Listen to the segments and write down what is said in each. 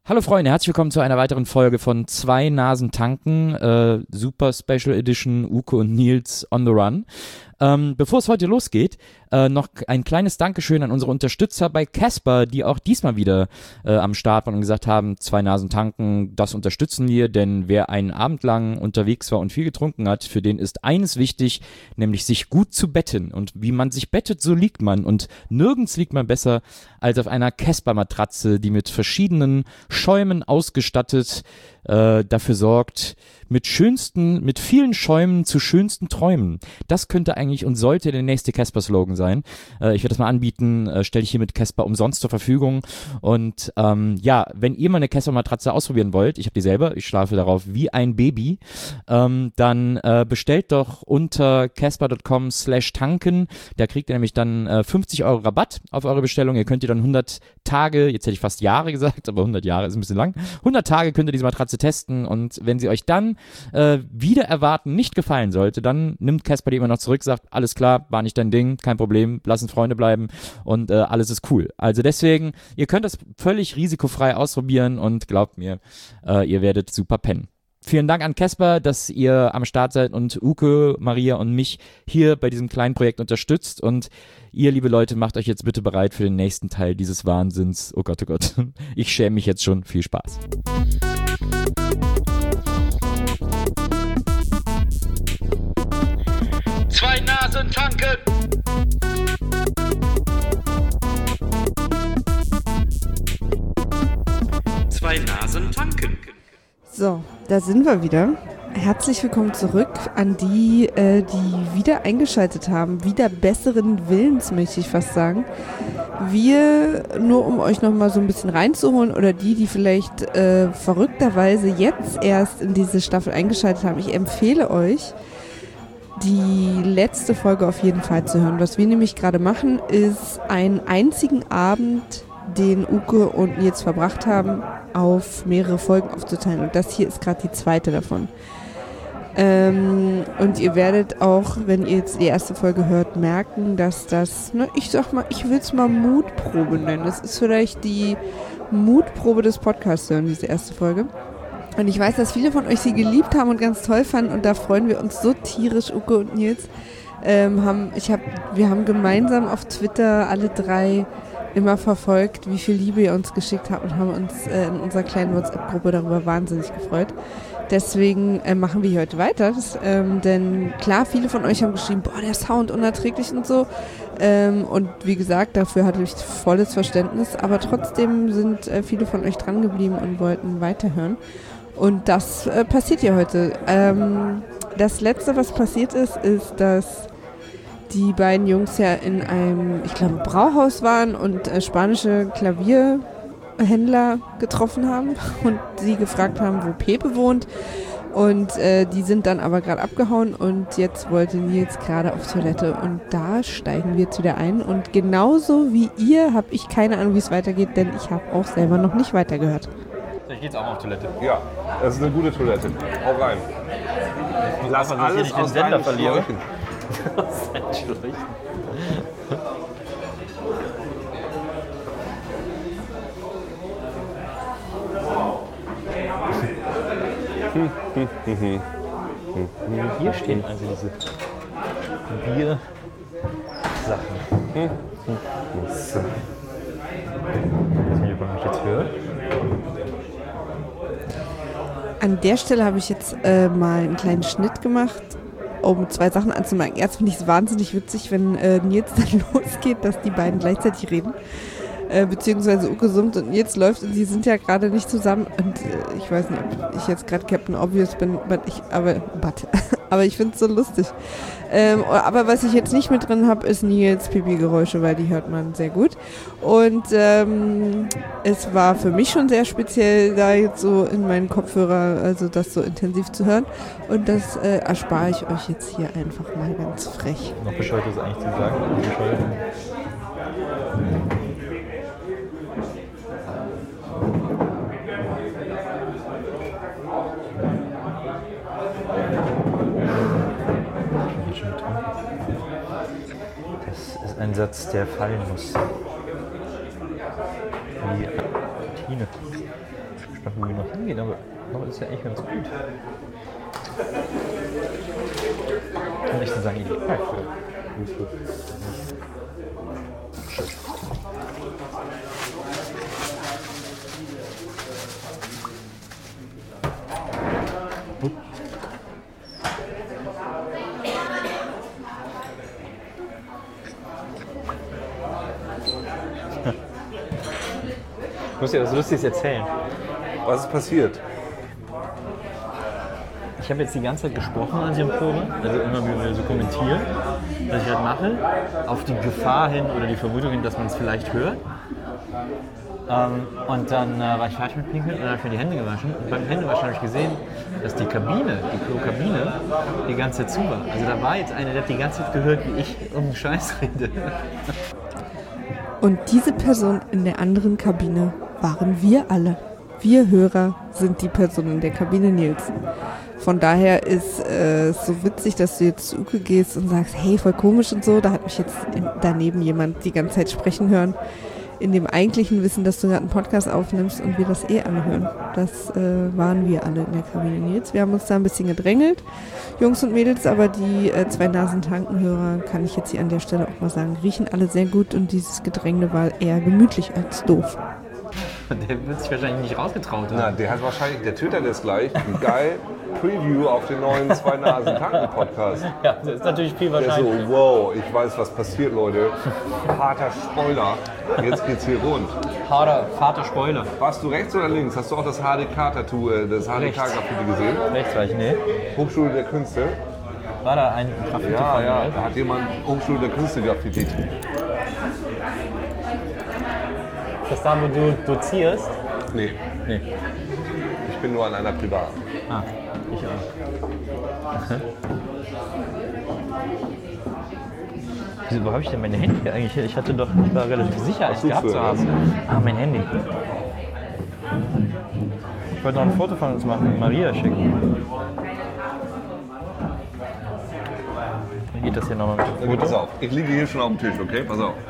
Hallo Freunde, herzlich willkommen zu einer weiteren Folge von Zwei Nasen tanken, Super Special Edition Uke und Nils on the Run. Bevor es heute losgeht, noch ein kleines Dankeschön an unsere Unterstützer bei Casper, die auch diesmal wieder am Start waren und gesagt haben, Zwei Nasen tanken, das unterstützen wir, denn wer einen Abend lang unterwegs war und viel getrunken hat, für den ist eines wichtig, nämlich sich gut zu betten. Und wie man sich bettet, so liegt man. Und nirgends liegt man besser als auf einer Casper-Matratze, die mit verschiedenen Schäumen ausgestattet dafür sorgt, mit vielen Schäumen zu schönsten Träumen. Das könnte eigentlich und sollte der nächste Casper-Slogan sein. Ich werde das mal anbieten, stelle ich hier mit Casper umsonst zur Verfügung. Und wenn ihr mal eine Casper-Matratze ausprobieren wollt, ich habe die selber, ich schlafe darauf wie ein Baby, dann bestellt doch unter casper.com/tanken. Da kriegt ihr nämlich dann 50 € Rabatt auf eure Bestellung. Ihr könnt ihr dann 100 Tage, jetzt hätte ich fast Jahre gesagt, aber 100 Jahre ist ein bisschen lang, 100 Tage könnt ihr diese Matratze testen und wenn sie euch dann wieder erwarten nicht gefallen sollte, dann nimmt Casper die immer noch zurück, sagt, alles klar, war nicht dein Ding, kein Problem, lass uns Freunde bleiben und alles ist cool. Also deswegen, ihr könnt das völlig risikofrei ausprobieren und glaubt mir, ihr werdet super pennen. Vielen Dank an Casper, dass ihr am Start seid und Uke, Maria und mich hier bei diesem kleinen Projekt unterstützt und ihr, liebe Leute, macht euch jetzt bitte bereit für den nächsten Teil dieses Wahnsinns. Oh Gott, ich schäme mich jetzt schon. Viel Spaß. Zwei Nasen tanken! Zwei Nasen tanken. So, da sind wir wieder. Herzlich willkommen zurück an die, die wieder eingeschaltet haben. Wieder besseren Willens, möchte ich fast sagen. Wir, nur um euch nochmal so ein bisschen reinzuholen, oder die vielleicht verrückterweise jetzt erst in diese Staffel eingeschaltet haben, ich empfehle euch, die letzte Folge auf jeden Fall zu hören. Was wir nämlich gerade machen, ist einen einzigen Abend, den Uke und Nils verbracht haben, auf mehrere Folgen aufzuteilen. Und das hier ist gerade die zweite davon. Und ihr werdet auch, wenn ihr jetzt die erste Folge hört, merken, dass das, ich sag mal, ich will es mal Mutprobe nennen. Das ist vielleicht die Mutprobe des Podcasts hören, diese erste Folge. Und ich weiß, dass viele von euch sie geliebt haben und ganz toll fanden und da freuen wir uns so tierisch, Uke und Nils. Wir haben gemeinsam auf Twitter alle drei immer verfolgt, wie viel Liebe ihr uns geschickt habt und haben uns in unserer kleinen WhatsApp-Gruppe darüber wahnsinnig gefreut. Deswegen machen wir hier heute weiter, denn klar, viele von euch haben geschrieben, boah, der Sound unerträglich und so. Und wie gesagt, dafür hatte ich volles Verständnis, aber trotzdem sind viele von euch dran geblieben und wollten weiterhören. Und das passiert hier heute. Das Letzte, was passiert ist, dass die beiden Jungs ja in einem, ich glaube, Brauhaus waren und spanische Klavierhändler getroffen haben und sie gefragt haben, wo Pepe wohnt. Und die sind dann aber gerade abgehauen und jetzt wollte Nils gerade auf Toilette und da steigen wir jetzt wieder ein. Und genauso wie ihr habe ich keine Ahnung, wie es weitergeht, denn ich habe auch selber noch nicht weitergehört. Ich gehe jetzt auch mal auf Toilette. Ja, das ist eine gute Toilette. Hau rein. Lass alles nicht den Sender verlieren. Hier stehen also diese Bier-Sachen. Weiß nicht, ob man mich jetzt hört. An der Stelle habe ich jetzt mal einen kleinen Schnitt gemacht, um zwei Sachen anzumerken. Erst finde ich es wahnsinnig witzig, wenn Nils dann losgeht, dass die beiden gleichzeitig reden. Beziehungsweise Uke summt und Nils läuft und sie sind ja gerade nicht zusammen. Und ich weiß nicht, ob ich jetzt gerade Captain Obvious bin, aber ich finde es so lustig. Aber was ich jetzt nicht mit drin habe, ist Nils Pipi-Geräusche, weil die hört man sehr gut. Und es war für mich schon sehr speziell, da jetzt so in meinen Kopfhörer, also das so intensiv zu hören. Und das erspare ich euch jetzt hier einfach mal ganz frech. Noch bescheuert ist eigentlich zu sagen. Bescheuert. Das ist ein Satz, der fallen muss. Wie Kabine. Ich weiß nicht, wo wir noch hingehen, aber ist ja echt ganz gut. Und ich sagen, ich Ich muss dir was Lustiges erzählen. Was ist passiert? Ich habe jetzt die ganze Zeit gesprochen an der Probe, also immer wieder so kommentieren, was ich halt mache, auf die Gefahr hin oder die Vermutung hin, dass man es vielleicht hört. Und dann war ich fertig mit Pinkeln und dann habe ich mir die Hände gewaschen. Und beim Händewaschen habe ich gesehen, dass die Kabine, die Klokabine, die ganze Zeit zu war. Also da war jetzt eine, der hat die ganze Zeit gehört, wie ich um den Scheiß rede. Und diese Person in der anderen Kabine waren wir alle. Wir Hörer sind die Person in der Kabine Nils. Von daher ist es so witzig, dass du jetzt zu Uke gehst und sagst, hey, voll komisch und so. Da hat mich jetzt daneben jemand die ganze Zeit sprechen hören. In dem eigentlichen Wissen, dass du gerade einen Podcast aufnimmst und wir das anhören. Das waren wir alle in der Kabine Nils. Wir haben uns da ein bisschen gedrängelt, Jungs und Mädels, aber die 2 Nasen-Tanken-Hörer, kann ich jetzt hier an der Stelle auch mal sagen, riechen alle sehr gut und dieses Gedränge war eher gemütlich als doof. Der wird sich wahrscheinlich nicht rausgetraut haben. Na, der hat wahrscheinlich, der twittert jetzt gleich, geil, Preview auf den neuen 2 Nasen Tanken Podcast. Ja, das ist natürlich viel Der wahrscheinlich. so, wow, ich weiß, was passiert, Leute. Harter Spoiler. Jetzt geht's hier rund. Vater Spoiler. Warst du rechts oder links? Hast du auch das HDK-Tattoo, das HDK-Graffiti gesehen? Rechts war ich, nee. Hochschule der Künste? War da ein Graffiti Ja, von ja, mir? da hat jemand Hochschule der Künste graffitiert. Ist das da, wo du dozierst? Nee, Nee. ich bin nur an einer privaten. Ah, ich auch. Wieso, wo habe ich denn meine Handy eigentlich? Ich war relativ sicher, es gehabt zu haben. Ah, mein Handy. Ich wollte noch ein Foto von uns machen und Maria schicken. Wie geht das hier nochmal mit dem Okay, Foto? pass auf, ich liege hier schon auf dem Tisch, okay? Pass auf.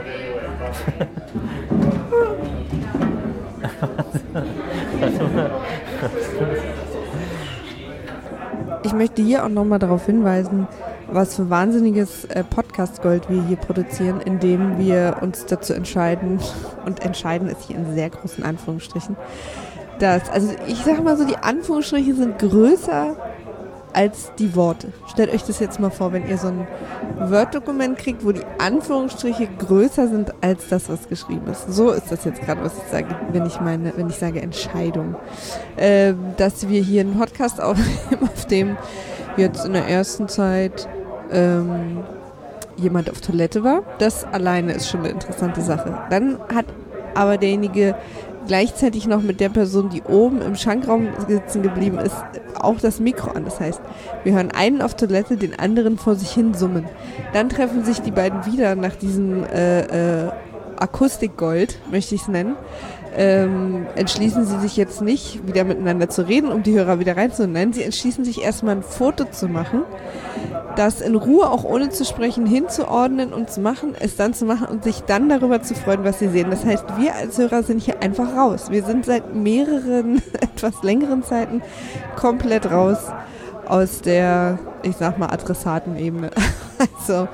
Ich möchte hier auch nochmal darauf hinweisen, was für wahnsinniges Podcast-Gold wir hier produzieren, indem wir uns dazu entscheiden, und entscheiden ist hier in sehr großen Anführungsstrichen, dass, also ich sag mal so, die Anführungsstriche sind größer als die Worte. Stellt euch das jetzt mal vor, wenn ihr so ein Word-Dokument kriegt, wo die Anführungsstriche größer sind als das, was geschrieben ist. So ist das jetzt gerade, was ich sage, wenn ich sage Entscheidung. Dass wir hier einen Podcast aufnehmen, auf dem jetzt in der ersten Zeit jemand auf Toilette war. Das alleine ist schon eine interessante Sache. Dann hat aber derjenige gleichzeitig noch mit der Person, die oben im Schankraum sitzen geblieben ist, auch das Mikro an. Das heißt, wir hören einen auf Toilette, den anderen vor sich hin summen. Dann treffen sich die beiden wieder nach diesem Akustikgold, möchte ich es nennen. Entschließen sie sich jetzt nicht, wieder miteinander zu reden, um die Hörer wieder reinzuholen. Nein, sie entschließen sich erstmal ein Foto zu machen, das in Ruhe, auch ohne zu sprechen, hinzuordnen und zu machen, es dann zu machen und sich dann darüber zu freuen, was sie sehen. Das heißt, wir als Hörer sind hier einfach raus. Wir sind seit mehreren, etwas längeren Zeiten komplett raus aus der, ich sag mal, Adressatenebene. Also,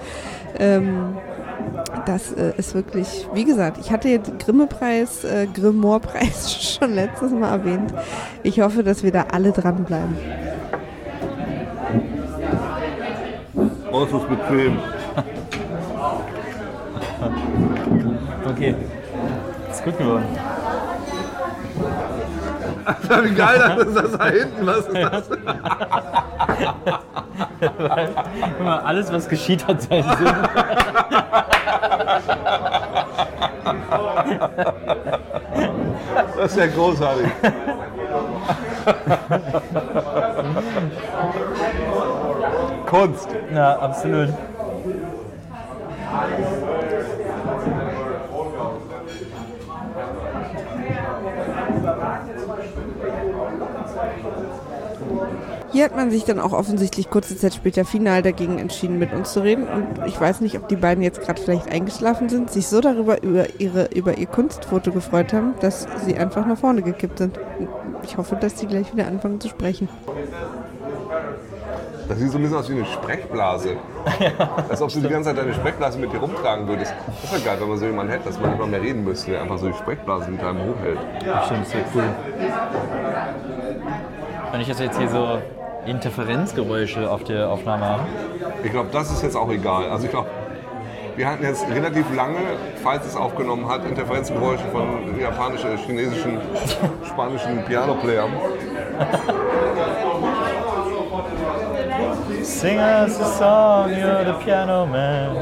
das ist wirklich, wie gesagt, ich hatte jetzt Grimme-Preis, Grimoire-Preis schon letztes Mal erwähnt. Ich hoffe, dass wir da alle dranbleiben. Oh, es ist bequem. Okay, ist gut geworden. Alter, wie geil das ist das da hinten, was ist das? Guck mal, alles was geschieht hat seinen Sinn. Das ist ja großartig. Kunst. Ja, absolut. Hier hat man sich dann auch offensichtlich kurze Zeit später final dagegen entschieden, mit uns zu reden. Und ich weiß nicht, ob die beiden jetzt gerade vielleicht eingeschlafen sind, sich so darüber über ihr Kunstfoto gefreut haben, dass sie einfach nach vorne gekippt sind. Ich hoffe, dass sie gleich wieder anfangen zu sprechen. Das sieht so ein bisschen aus wie eine Sprechblase. Als ob du die ganze Zeit deine Sprechblase mit dir rumtragen würdest. Das wäre geil, wenn man so jemanden hätte, dass man nicht mal mehr reden müsste, der einfach so die Sprechblase mit einem hochhält. Stimmt, das wäre cool. Wenn ich jetzt hier so Interferenzgeräusche auf der Aufnahme habe. Ich glaube, das ist jetzt auch egal. Also ich glaube, wir hatten jetzt relativ lange, falls es aufgenommen hat, Interferenzgeräusche von japanischen, chinesischen, spanischen Piano-Playern. Sing us a song, you're the piano man.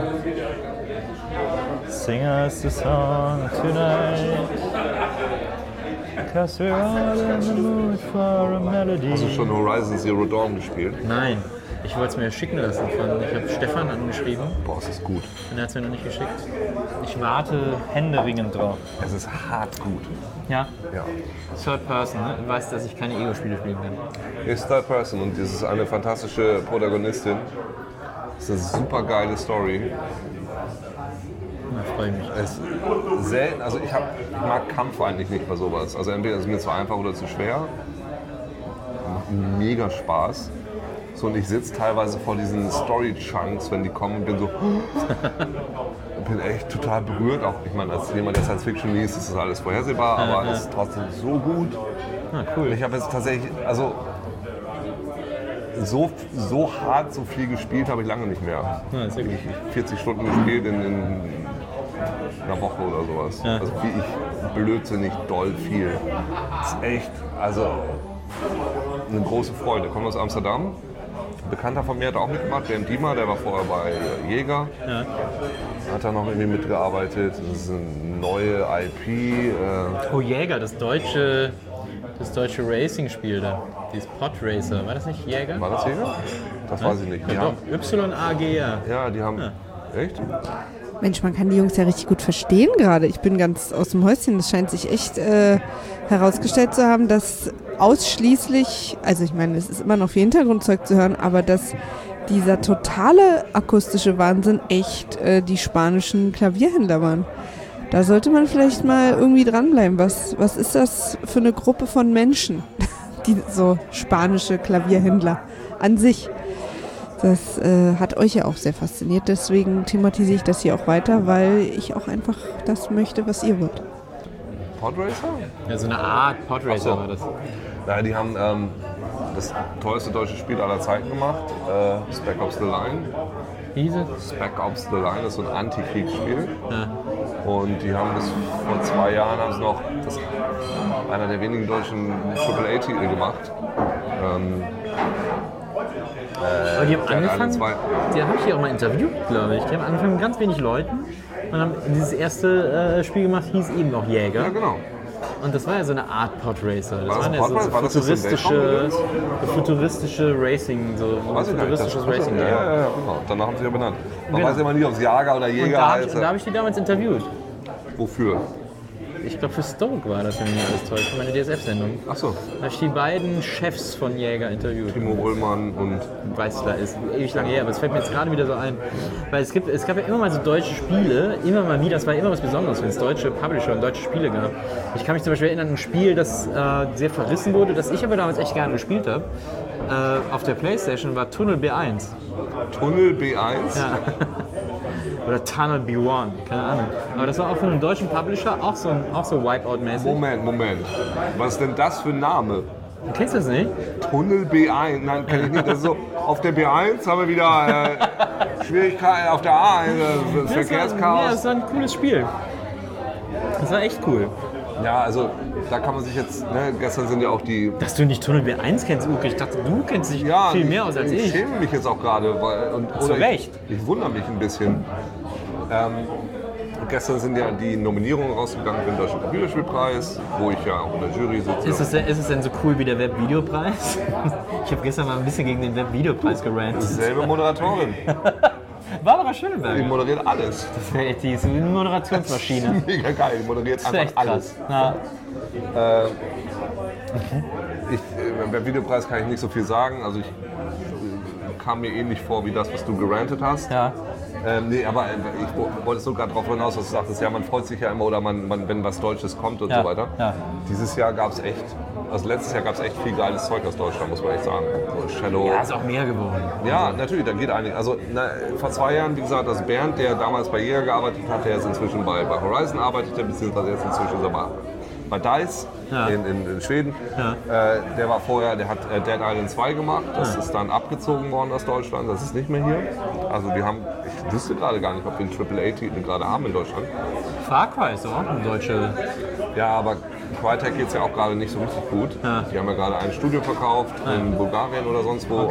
Sing us a song tonight. 'Cause we're all in the mood for a melody. Hast du schon Horizon Zero Dawn gespielt? Nein, ich wollte es mir schicken lassen. Ich habe Stefan angeschrieben Boah, es ist gut. und er hat es mir noch nicht geschickt. Ich warte händeringend drauf. Es ist hart gut. Ja, Ja. Third Person, ne? Du weißt, dass ich keine Ego-Spiele spielen kann. Ist Third Person und es ist eine fantastische Protagonistin. Es ist eine super geile Story. Da freue ich mich. Es ist selten, also ich mag Kampf eigentlich nicht bei sowas. Also entweder ist es mir zu einfach oder zu schwer. Macht mega Spaß. So, und ich sitze teilweise vor diesen Story-Chunks, wenn die kommen und bin so. Bin echt total berührt. Auch, ich meine, als jemand, der Science Fiction liest, ist das alles vorhersehbar, aber es ist trotzdem so gut. Ah, cool. Ich habe jetzt tatsächlich, also so hart, so viel gespielt habe ich lange nicht mehr. Ja, ist ja gut. 40 Stunden gespielt in einer Woche oder sowas. Ja. Also wie ich blödsinnig doll viel. Das ist echt, also eine große Freude. Kommt aus Amsterdam. Ein Bekannter von mir hat auch mitgemacht, der Dima, der war vorher bei Jäger. Ja. Hat da noch irgendwie mitgearbeitet. Das ist eine neue IP. Oh, Jäger, das deutsche Racing-Spiel da. Dieses Podracer, war das nicht Jäger? War das Jäger? Das weiß ich nicht. Die Ja, haben, doch. YAGR. ja, die haben. Echt? Mensch, man kann die Jungs ja richtig gut verstehen gerade. Ich bin ganz aus dem Häuschen. Es scheint sich echt herausgestellt zu haben, dass ausschließlich, also ich meine, es ist immer noch viel Hintergrundzeug zu hören, aber dass dieser totale akustische Wahnsinn echt die spanischen Klavierhändler waren. Da sollte man vielleicht mal irgendwie dranbleiben. Was ist das für eine Gruppe von Menschen, die so spanische Klavierhändler an sich? Das hat euch ja auch sehr fasziniert, deswegen thematisiere ich das hier auch weiter, weil ich auch einfach das möchte, was ihr wollt. Podracer? Ja, so eine Art Podracer Ach so. war das. Naja, die haben das teuerste deutsche Spiel aller Zeiten gemacht, Spec Ops The Line. Hieß es? Spec Ops The Line ist so ein Antikriegsspiel. Ja. Und die haben bis vor 2 Jahren haben sie noch einer der wenigen deutschen AAA-Titel gemacht. Aber die haben Dead Island angefangen, 2. die habe ich hier auch mal interviewt, glaube ich. Die haben angefangen mit ganz wenig Leuten und haben dieses erste Spiel gemacht, hieß eben noch Jäger. Ja, genau. Und das war ja so eine Art Podracer. Das War das waren ein ja so Podracer? War das jetzt so ein futuristische Racing, so Weiß ich gar nicht. futuristisches Das- Racing. ja, genau. Danach haben sie ja benannt. Man Genau. weiß immer nie, ob es Jager oder Und Jäger da heißt. habe ich die damals interviewt. Wofür? Ich glaube für Stoke war das, wenn mich nicht alles täuscht, für meine DSF-Sendung. Achso, Da habe ich die beiden Chefs von Jäger interviewt. Timo Ullmann und Weißler ist ewig lange her, aber es fällt mir jetzt gerade wieder so ein. Weil es gab ja immer mal so deutsche Spiele, immer mal wieder, das war immer was Besonderes, wenn es deutsche Publisher und deutsche Spiele gab. Ich kann mich zum Beispiel erinnern an ein Spiel, das sehr verrissen wurde, das ich aber damals echt gerne gespielt habe. Auf der Playstation war Tunnel B1. Tunnel B1. Ja. Oder Tunnel B1, keine Ahnung. Aber das war auch von einem deutschen Publisher, auch so Wipeout-mäßig. Moment. Was ist denn das für ein Name? Kennst du das nicht? Tunnel B1? Nein, kenne ich nicht. Das ist so, auf der B1 haben wir wieder Schwierigkeiten, auf der A1 das Verkehrschaos. Das war ein cooles Spiel. Das war echt cool. Ja, also da kann man sich jetzt, ne, gestern sind ja auch die... Dass du nicht Tunnel B1 kennst, Uke. Ich dachte, du kennst dich Ja, viel mehr aus als ich ich. schäme mich jetzt auch gerade. Zu Recht. Ich wundere mich ein bisschen. Gestern sind ja die Nominierungen rausgegangen für den Deutschen Computerspielpreis, wo ich ja auch in der Jury sitze. Ist es denn so cool wie der Webvideopreis? Ich habe gestern mal ein bisschen gegen den Webvideopreis gerannt. Selbe Moderatorin. Barbara Die Schöneberger. moderiert alles. Das wäre echt die ist eine Moderationsmaschine. Mega geil, die moderiert Das wäre einfach echt alles. krass. Ja. beim Videopreis kann ich nicht so viel sagen. Also ich kam mir ähnlich vor wie das, was du gerantet hast. Ja. Nee, aber ich wollte sogar darauf hinaus, dass du sagtest, ja, man freut sich ja immer oder wenn was Deutsches kommt und so weiter. Ja. Dieses Jahr gab es echt, also letztes Jahr gab es echt viel geiles Zeug aus Deutschland, muss man echt sagen. So Shadow. Ja, ist auch mehr geworden. Ja, natürlich, da geht einiges. Also vor 2 Jahren, wie gesagt, das Bernd, der damals bei Jäger gearbeitet hat, der jetzt inzwischen bei Horizon arbeitet, beziehungsweise jetzt inzwischen bei DICE in Schweden. Ja. Der war vorher, der hat Dead Island 2 gemacht, das ist dann abgezogen worden aus Deutschland, das ist nicht mehr hier. Also wir haben, ich wüsste gerade gar nicht, ob wir einen AAA-Titel gerade haben in Deutschland. Far Cry ist auch eine deutsche... Ja, aber Crytek geht es ja auch gerade nicht so richtig gut. Ja. Die haben ja gerade ein Studio verkauft in Bulgarien oder sonst wo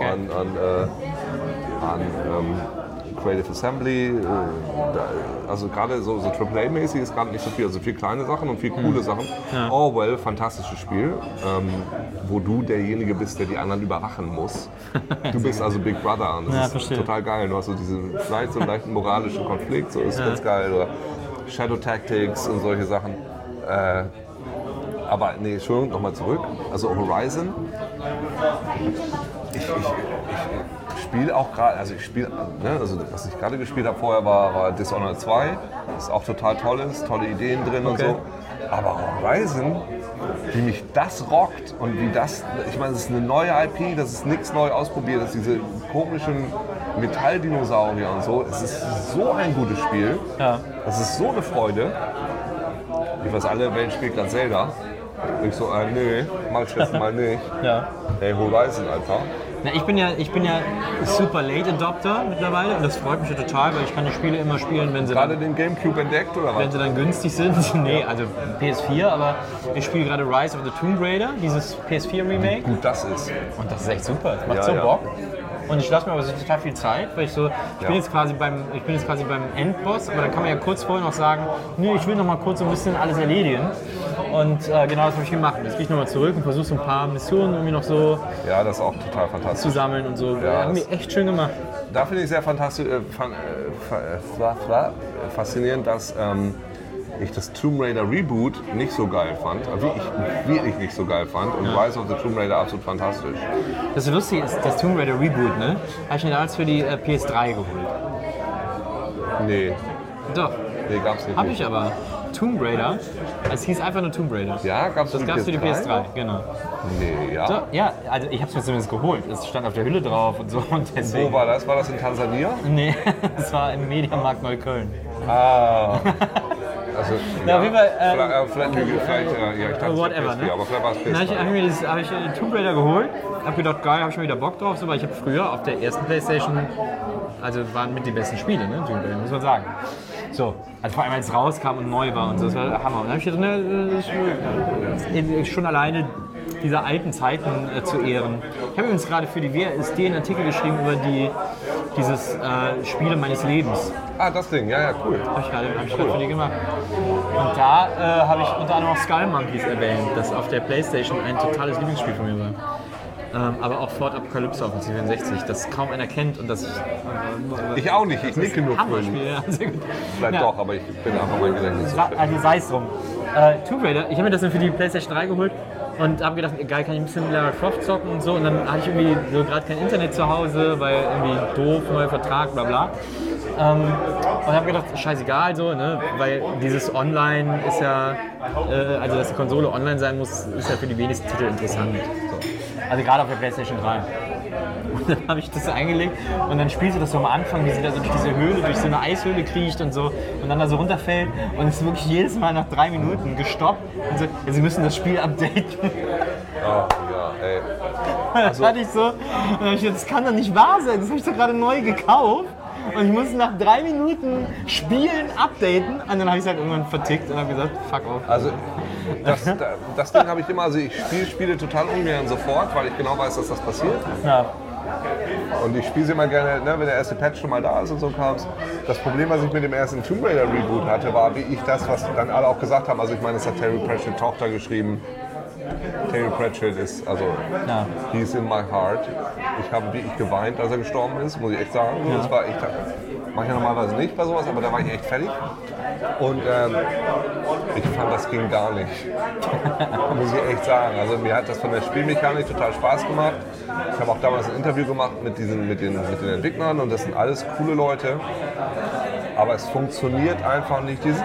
an Creative Assembly. Also gerade so AAA-mäßig ist gerade nicht so viel. Also viel kleine Sachen und viel coole Sachen. Ja. Orwell, fantastisches Spiel, wo du derjenige bist, der die anderen überwachen muss. Du bist also Big Brother und das ist total geil. Du hast so vielleicht so einen leichten moralischen Konflikt, so ist ganz geil. Oder Shadow Tactics und solche Sachen. Aber nee, Entschuldigung, nochmal zurück. Also Horizon. Ich spiele auch gerade, also was ich gerade gespielt habe vorher war Dishonored 2. Das ist auch total tolles, tolle Ideen drin und so. Aber Horizon, wie mich das rockt und wie das, ich meine, es ist eine neue IP, das ist nichts neu ausprobiert, das ist diese komischen Metalldinosaurier und so. Es ist so ein gutes Spiel. Ja. Das ist so eine Freude. Ich weiß, alle Welt spielt gerade Zelda. Ich so, nee, mach ich jetzt mal nicht. Ja. Ey, Horizon einfach. Na, ich bin ja super Late Adopter mittlerweile und das freut mich ja total, weil ich kann die Spiele immer spielen, wenn sie gerade den Gamecube entdeckt oder was? Wenn sie dann günstig sind. Nee, also PS4, aber ich spiele gerade Rise of the Tomb Raider, dieses PS4 Remake. Wie gut das ist. Und das ist echt super, das macht so Bock. Und ich lasse mir aber so total viel Zeit, weil ich bin jetzt quasi beim Endboss, aber dann kann man ja kurz vorher noch sagen, nee, ich will noch mal kurz so ein bisschen alles erledigen. Und genau das habe ich gemacht. Jetzt gehe ich nochmal zurück und versuche so ein paar Missionen irgendwie noch so das ist auch total fantastisch. Zu sammeln und so. Ja, haben wir echt schön gemacht. Da finde ich sehr fantastisch, faszinierend, dass ich das Tomb Raider Reboot nicht so geil fand, wirklich nicht so geil fand und Rise of the Tomb Raider absolut fantastisch. Das so lustig ist, das Tomb Raider Reboot, ne? Habe ich mir damals für die PS3 geholt. Nee. Doch. Nee, gab's nicht. Hab ich aber. Tomb Raider, es hieß einfach nur Tomb Raider. Ja, gab's das gab's für die PS3, genau. Nee, ja. So, ja, also ich hab's mir zumindest geholt. Es stand auf der Hülle drauf und so. Und deswegen. Wo war das? War das in Tansania? Nee, das war im Mediamarkt Neukölln. Ah. Also, ja, auf jeden Fall, ich dachte, whatever, PS4, ne? Aber vielleicht war es PS3. Hab ich Tomb Raider geholt, hab gedacht, geil, hab ich schon wieder Bock drauf, so, weil ich habe früher auf der ersten Playstation, also waren mit die besten Spiele, ne, Tomb Raider, muss man sagen. So, also vor allem als es rauskam und neu war und so, das war Hammer. Und dann habe ich gedacht, schon alleine diese alten Zeiten zu ehren. Ich habe übrigens gerade für die WSD einen Artikel geschrieben über dieses Spiele meines Lebens. Ah, das Ding, ja, cool. Habe ich gerade für die gemacht. Und da habe ich unter anderem auch Skull Monkeys erwähnt, das auf der Playstation ein totales Lieblingsspiel von mir war. Aber auch Ford Apocalypse auf dem C64, das kaum einer kennt und das... ich auch nicht, ich nicke nur Hammerspiel, ja, sehr gut. Vielleicht doch, aber ich bin einfach mein Gedächtnis so schlecht. Also sei es drum. Tomb Raider, ich habe mir das dann für die Playstation 3 geholt und habe gedacht, geil, kann ich ein bisschen Lara Croft zocken und so. Und dann hatte ich irgendwie so gerade kein Internet zu Hause, weil irgendwie doof, neuer Vertrag, bla bla. Und habe gedacht, scheißegal so, ne? Weil dieses Online ist ja, also dass die Konsole online sein muss, ist ja für die wenigsten Titel interessant. So. Also gerade auf der PlayStation 3. Und dann habe ich das eingelegt und dann spielst du das so am Anfang, wie sie da so durch diese Höhle, durch so eine Eishöhle kriecht und so und dann da so runterfällt und es ist wirklich jedes Mal nach 3 Minuten gestoppt und so, ja, sie müssen das Spiel updaten. Oh ja, ey. Das hatte ich so, das kann doch nicht wahr sein, das habe ich doch gerade neu gekauft. Und ich musste nach 3 Minuten Spielen updaten und dann habe ich es halt irgendwann vertickt und habe gesagt, fuck off. Also das Ding habe ich immer, also ich spiele total ungern sofort, weil ich genau weiß, dass das passiert. Ja. Und ich spiele sie immer gerne, ne, wenn der erste Patch schon mal da ist und so kam. Das Problem, was ich mit dem ersten Tomb Raider Reboot hatte, war, wie ich das, was dann alle auch gesagt haben, also ich meine, das hat Terry Pratchett Tochter geschrieben. Terry Pratchett ist, also, he's in my heart. Ich habe wirklich geweint, als er gestorben ist, muss ich echt sagen. Ja. Das war echt, mache ich ja normalerweise nicht bei sowas, aber da war ich echt fertig. Und ich fand, das ging gar nicht. Muss ich echt sagen. Also mir hat das von der Spielmechanik total Spaß gemacht. Ich habe auch damals ein Interview gemacht mit den Entwicklern und das sind alles coole Leute. Aber es funktioniert einfach nicht. Dieses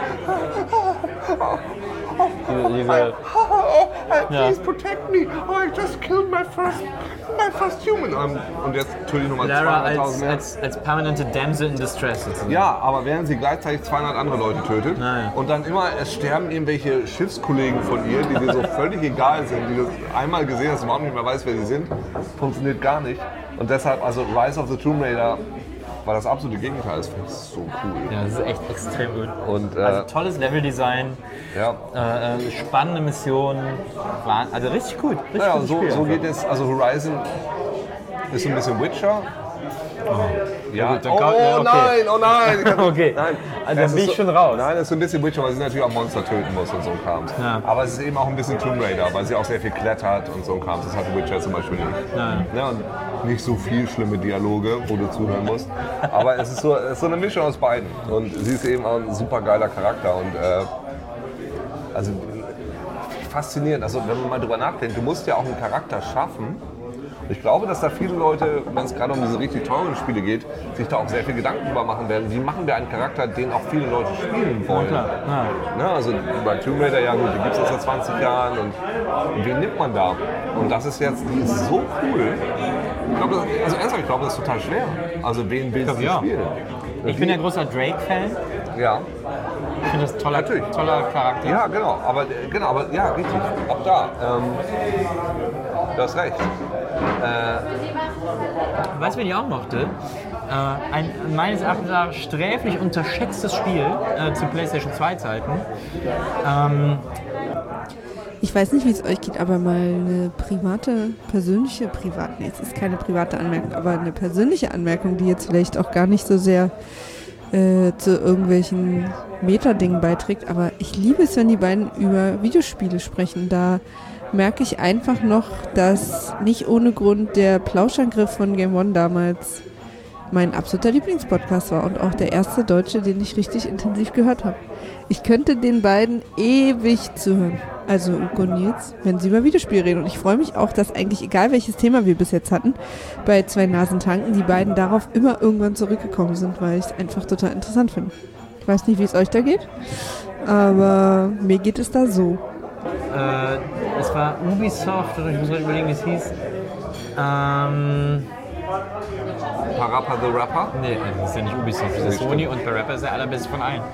please protect me. Oh, I just killed my first human. Und jetzt töte ich nochmal 200.000 mehr. als permanente Damsel in Distress sozusagen. Ja, aber während sie gleichzeitig 200 andere Leute tötet Naja. und dann immer, es sterben irgendwelche Schiffskollegen von ihr, die dir so völlig egal sind, die du einmal gesehen hast, überhaupt nicht mehr weißt, wer sie sind, funktioniert gar nicht. Und deshalb, also Rise of the Tomb Raider war das absolute Gegenteil. Das finde ich so cool. Ja, das ist echt extrem gut. Und, also tolles Leveldesign, ja. Spannende Missionen, also richtig gut. Richtig Naja, gutes Spiel so einfach. geht es, also Horizon ist so ein bisschen Witcher. Ja, gut, dann okay. nein. Okay, Nein. also Es dann bin ist ich schon raus. Nein, es ist so ein bisschen Witcher, weil sie natürlich auch Monster töten muss und so ein Kram. Ja. Aber es ist eben auch ein bisschen Tomb Raider, weil sie auch sehr viel klettert und so ein Kram. Das hat Witcher zum Beispiel nicht. Ja, und nicht so viel schlimme Dialoge, wo du zuhören musst. Aber es ist so eine Mischung aus beiden. Und sie ist eben auch ein super geiler Charakter. Und also faszinierend. Also wenn man mal drüber nachdenkt, du musst ja auch einen Charakter schaffen. Ich glaube, dass da viele Leute, wenn es gerade um diese richtig teuren Spiele geht, sich da auch sehr viel Gedanken drüber machen werden. Wie machen wir einen Charakter, den auch viele Leute spielen wollen? Ja, klar. Ne, also bei Tomb Raider, ja gut, die gibt es jetzt seit 20 Jahren. Und wen nimmt man da? Und das ist jetzt, die ist so cool. Ich glaube, ich glaube, das ist total schwer. Also wen willst du spielen? Ich bin ja großer Drake-Fan. Ja. Ich finde das toller Charakter. Ja, genau, aber ja, richtig. Auch da. Du hast recht. Weißt du, wen ich auch mochte? Ein meines Erachtens sträflich unterschätztes Spiel zu PlayStation 2 Zeiten. Ich weiß nicht, wie es euch geht, aber mal eine persönliche, es ist keine private Anmerkung, aber eine persönliche Anmerkung, die jetzt vielleicht auch gar nicht so sehr zu irgendwelchen Meta-Dingen beiträgt, aber ich liebe es, wenn die beiden über Videospiele sprechen. Da merke ich einfach noch, dass nicht ohne Grund der Plauschangriff von Game One damals mein absoluter Lieblingspodcast war und auch der erste deutsche, den ich richtig intensiv gehört habe. Ich könnte den beiden ewig zuhören, also Uko und Nils, wenn sie über Videospiele reden. Und ich freue mich auch, dass eigentlich, egal welches Thema wir bis jetzt hatten, bei Zwei Nasen tanken, die beiden darauf immer irgendwann zurückgekommen sind, weil ich es einfach total interessant finde. Ich weiß nicht, wie es euch da geht, aber mir geht es da so. Es war Ubisoft, oder ich muss gerade überlegen, wie es hieß. Parappa the Rapper? Nee, das ist ja nicht Ubisoft, das ist Sony und Parappa ist der allerbeste von allen.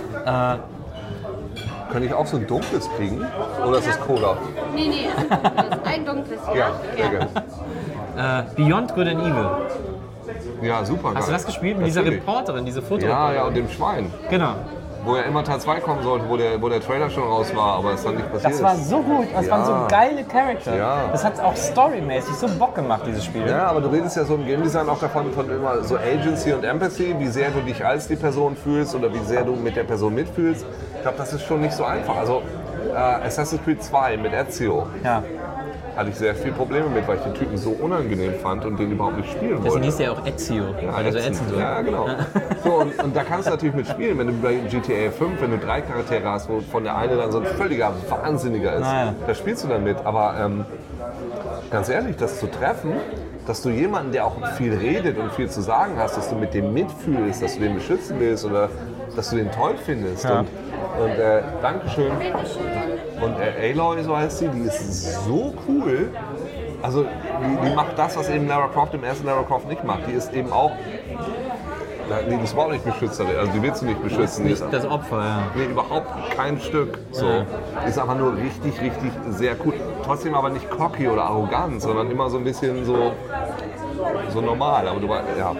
Kann ich auch so ein dunkles kriegen? Oder ist das Cola? Nee, das ist ein dunkles, ja? Ja, sehr gerne. Beyond Good and Evil. Ja, super geil. Hast du das gespielt mit dieser Reporterin, diese Fotoreporterin? Ja, und dem Schwein. Genau. Wo ja immer Teil 2 kommen sollte, wo der Trailer schon raus war, aber es dann nicht passiert ist. Das war so gut, das waren so geile Charakter. Ja. Das hat auch storymäßig so Bock gemacht, dieses Spiel. Ja, aber du redest ja so im Game Design auch davon, von immer so Agency und Empathy, wie sehr du dich als die Person fühlst oder wie sehr du mit der Person mitfühlst. Ich glaube, das ist schon nicht so einfach. Also Assassin's Creed 2 mit Ezio. Ja. Hatte ich sehr viele Probleme mit, weil ich den Typen so unangenehm fand und den überhaupt nicht spielen wollte. Deswegen hieß der auch Ezio, weil er so ätzend so. Ja, genau. So, und da kannst du natürlich mitspielen, wenn du bei GTA 5, wenn du 3 Charaktere hast, wo von der eine dann so ein völliger Wahnsinniger ist, Naja. da spielst du dann mit. Aber ganz ehrlich, das zu treffen, dass du jemanden, der auch viel redet und viel zu sagen hast, dass du mit dem mitfühlst, dass du den beschützen willst oder dass du den toll findest. Ja. Und Dankeschön. Und Aloy, so heißt sie, die ist so cool. Also die macht das, was eben Lara Croft im ersten Lara Croft nicht macht. Die ist eben auch, die ist überhaupt nicht Beschützerin, also die willst du nicht beschützen. Nicht das Opfer, ja. Nee, überhaupt kein Stück. So. Ja. Die ist einfach nur richtig, richtig sehr cool. Trotzdem aber nicht cocky oder arrogant, sondern immer so ein bisschen so normal. Aber du ja.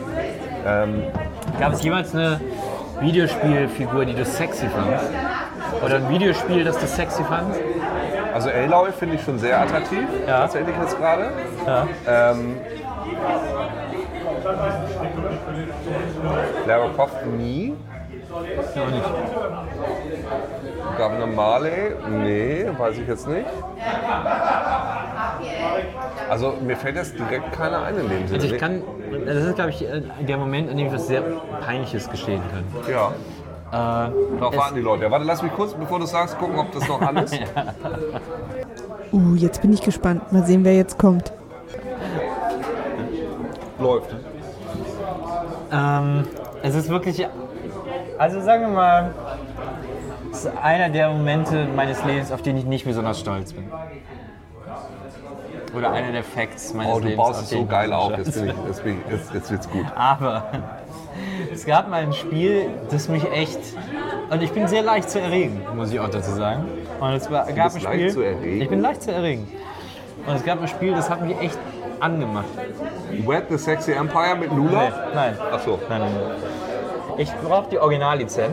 Gab es jemals eine Videospielfigur, die du sexy fandest? Oder ein Videospiel, das du sexy fandest? Also Aloy finde ich schon sehr attraktiv, Ja. tatsächlich jetzt gerade. Ja. Lara Croft nie. Ja, auch nicht. Governor Marley? Nee, weiß ich jetzt nicht. Also mir fällt jetzt direkt keiner ein in dem Sinne. Also das ist, glaube ich, der Moment, in dem ich was sehr Peinliches gestehen kann. Ja. Darauf warten die Leute. Ja, warte, lass mich kurz, bevor du sagst, gucken, ob das noch an ist. Jetzt bin ich gespannt. Mal sehen, wer jetzt kommt. Läuft. Es ist wirklich, also sagen wir mal, es ist einer der Momente meines Lebens, auf den ich nicht besonders stolz bin. Oder einer der Facts meines Lebens. Du baust es so geil auf, jetzt wird's gut. Aber es gab mal ein Spiel, das mich echt, und ich bin sehr leicht zu erregen, muss ich auch dazu sagen. Und es gab ein Spiel, leicht zu erregen? Ich bin leicht zu erregen. Und es gab ein Spiel, das hat mich echt angemacht. Wet the Sexy Empire mit Lula? Nee, nein. Ach so. Nein. Ich brauche die Originallizenz.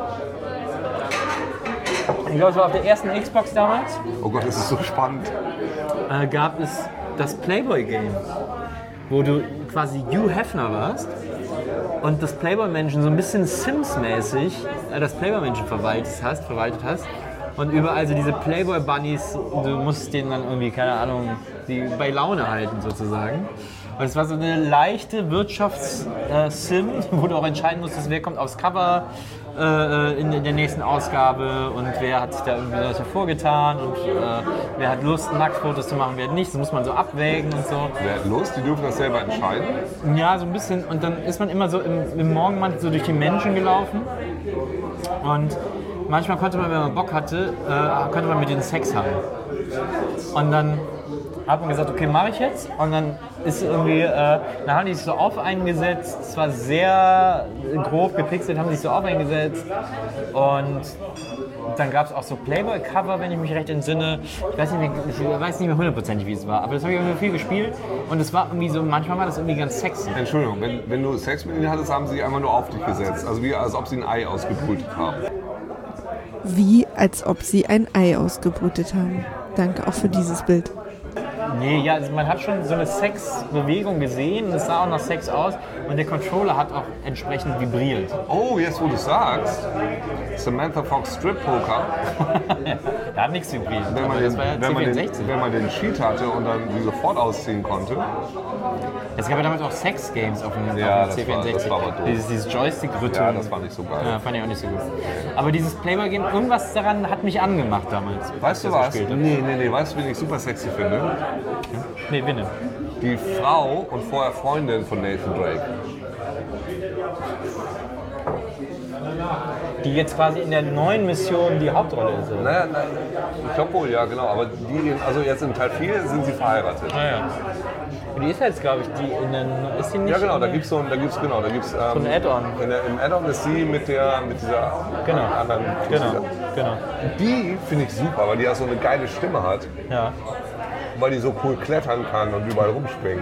Ich glaube, es war auf der ersten Xbox damals. Oh Gott, das ist so spannend. Gab es das Playboy-Game, wo du quasi Hugh Hefner warst und das Playboy-Menschen so ein bisschen Sims-mäßig das Playboy-Menschen verwaltet hast und überall so diese Playboy-Bunnies, du musst denen dann irgendwie, keine Ahnung, die bei Laune halten sozusagen. Und es war so eine leichte Wirtschafts-Sim, wo du auch entscheiden musstest, wer kommt aufs Cover in der nächsten Ausgabe und wer hat sich da irgendwie was hervorgetan und wer hat Lust, Nacktfotos zu machen, wer hat nicht. Das muss man so abwägen und so. Wer hat Lust? Die dürfen das selber entscheiden? Ja, so ein bisschen. Und dann ist man immer so im Morgenmantel so durch die Menschen gelaufen und manchmal konnte man, wenn man Bock hatte, konnte man mit denen Sex haben. Und dann hat man gesagt, okay, mache ich jetzt. Und dann ist irgendwie, dann haben die sich so auf eingesetzt. Es war sehr grob gepixelt, haben sich so auf eingesetzt. Und dann gab es auch so Playboy-Cover, wenn ich mich recht entsinne. Ich weiß nicht mehr hundertprozentig, wie es war. Aber das habe ich irgendwie viel gespielt. Und es war irgendwie so, manchmal war das irgendwie ganz sexy. Entschuldigung, wenn du Sex mit ihnen hattest, haben sie einfach nur auf dich gesetzt. Also wie als ob sie ein Ei ausgebrütet haben. Wie als ob sie ein Ei ausgebrütet haben. Danke auch für dieses Bild. Nee, ja, also man hat schon so eine Sexbewegung gesehen, es sah auch nach Sex aus und der Controller hat auch entsprechend vibriert. Oh, jetzt wo du sagst, Samantha Fox Strip Poker. Da hat nichts vibriert. Wenn man den Cheat hatte und dann die sofort ausziehen konnte. Es gab ja damals auch Sex-Games auf dem C64. Das war aber doof. Dieses Joystick-Rhythm. Ja, das war nicht so geil. Ja, fand ich auch nicht so gut. Aber dieses Playboy-Game, irgendwas daran hat mich angemacht damals. Weißt du was? Nee, weißt du, wen ich super sexy finde? Nee, bitte. Die Frau und vorher Freundin von Nathan Drake. Die jetzt quasi in der neuen Mission die Hauptrolle ist, oder? Naja, ich glaube wohl, ja, genau. Aber also jetzt in Teil 4 sind sie verheiratet. Ah, ja. Und die ist jetzt, glaube ich, die in den. Ist die nicht? Ja, genau, da gibt's so ein Add-on. Im Add-on ist sie mit dieser anderen. Genau. Die finde ich super, weil die ja so eine geile Stimme hat. Ja. Weil die so cool klettern kann und überall rumspringt.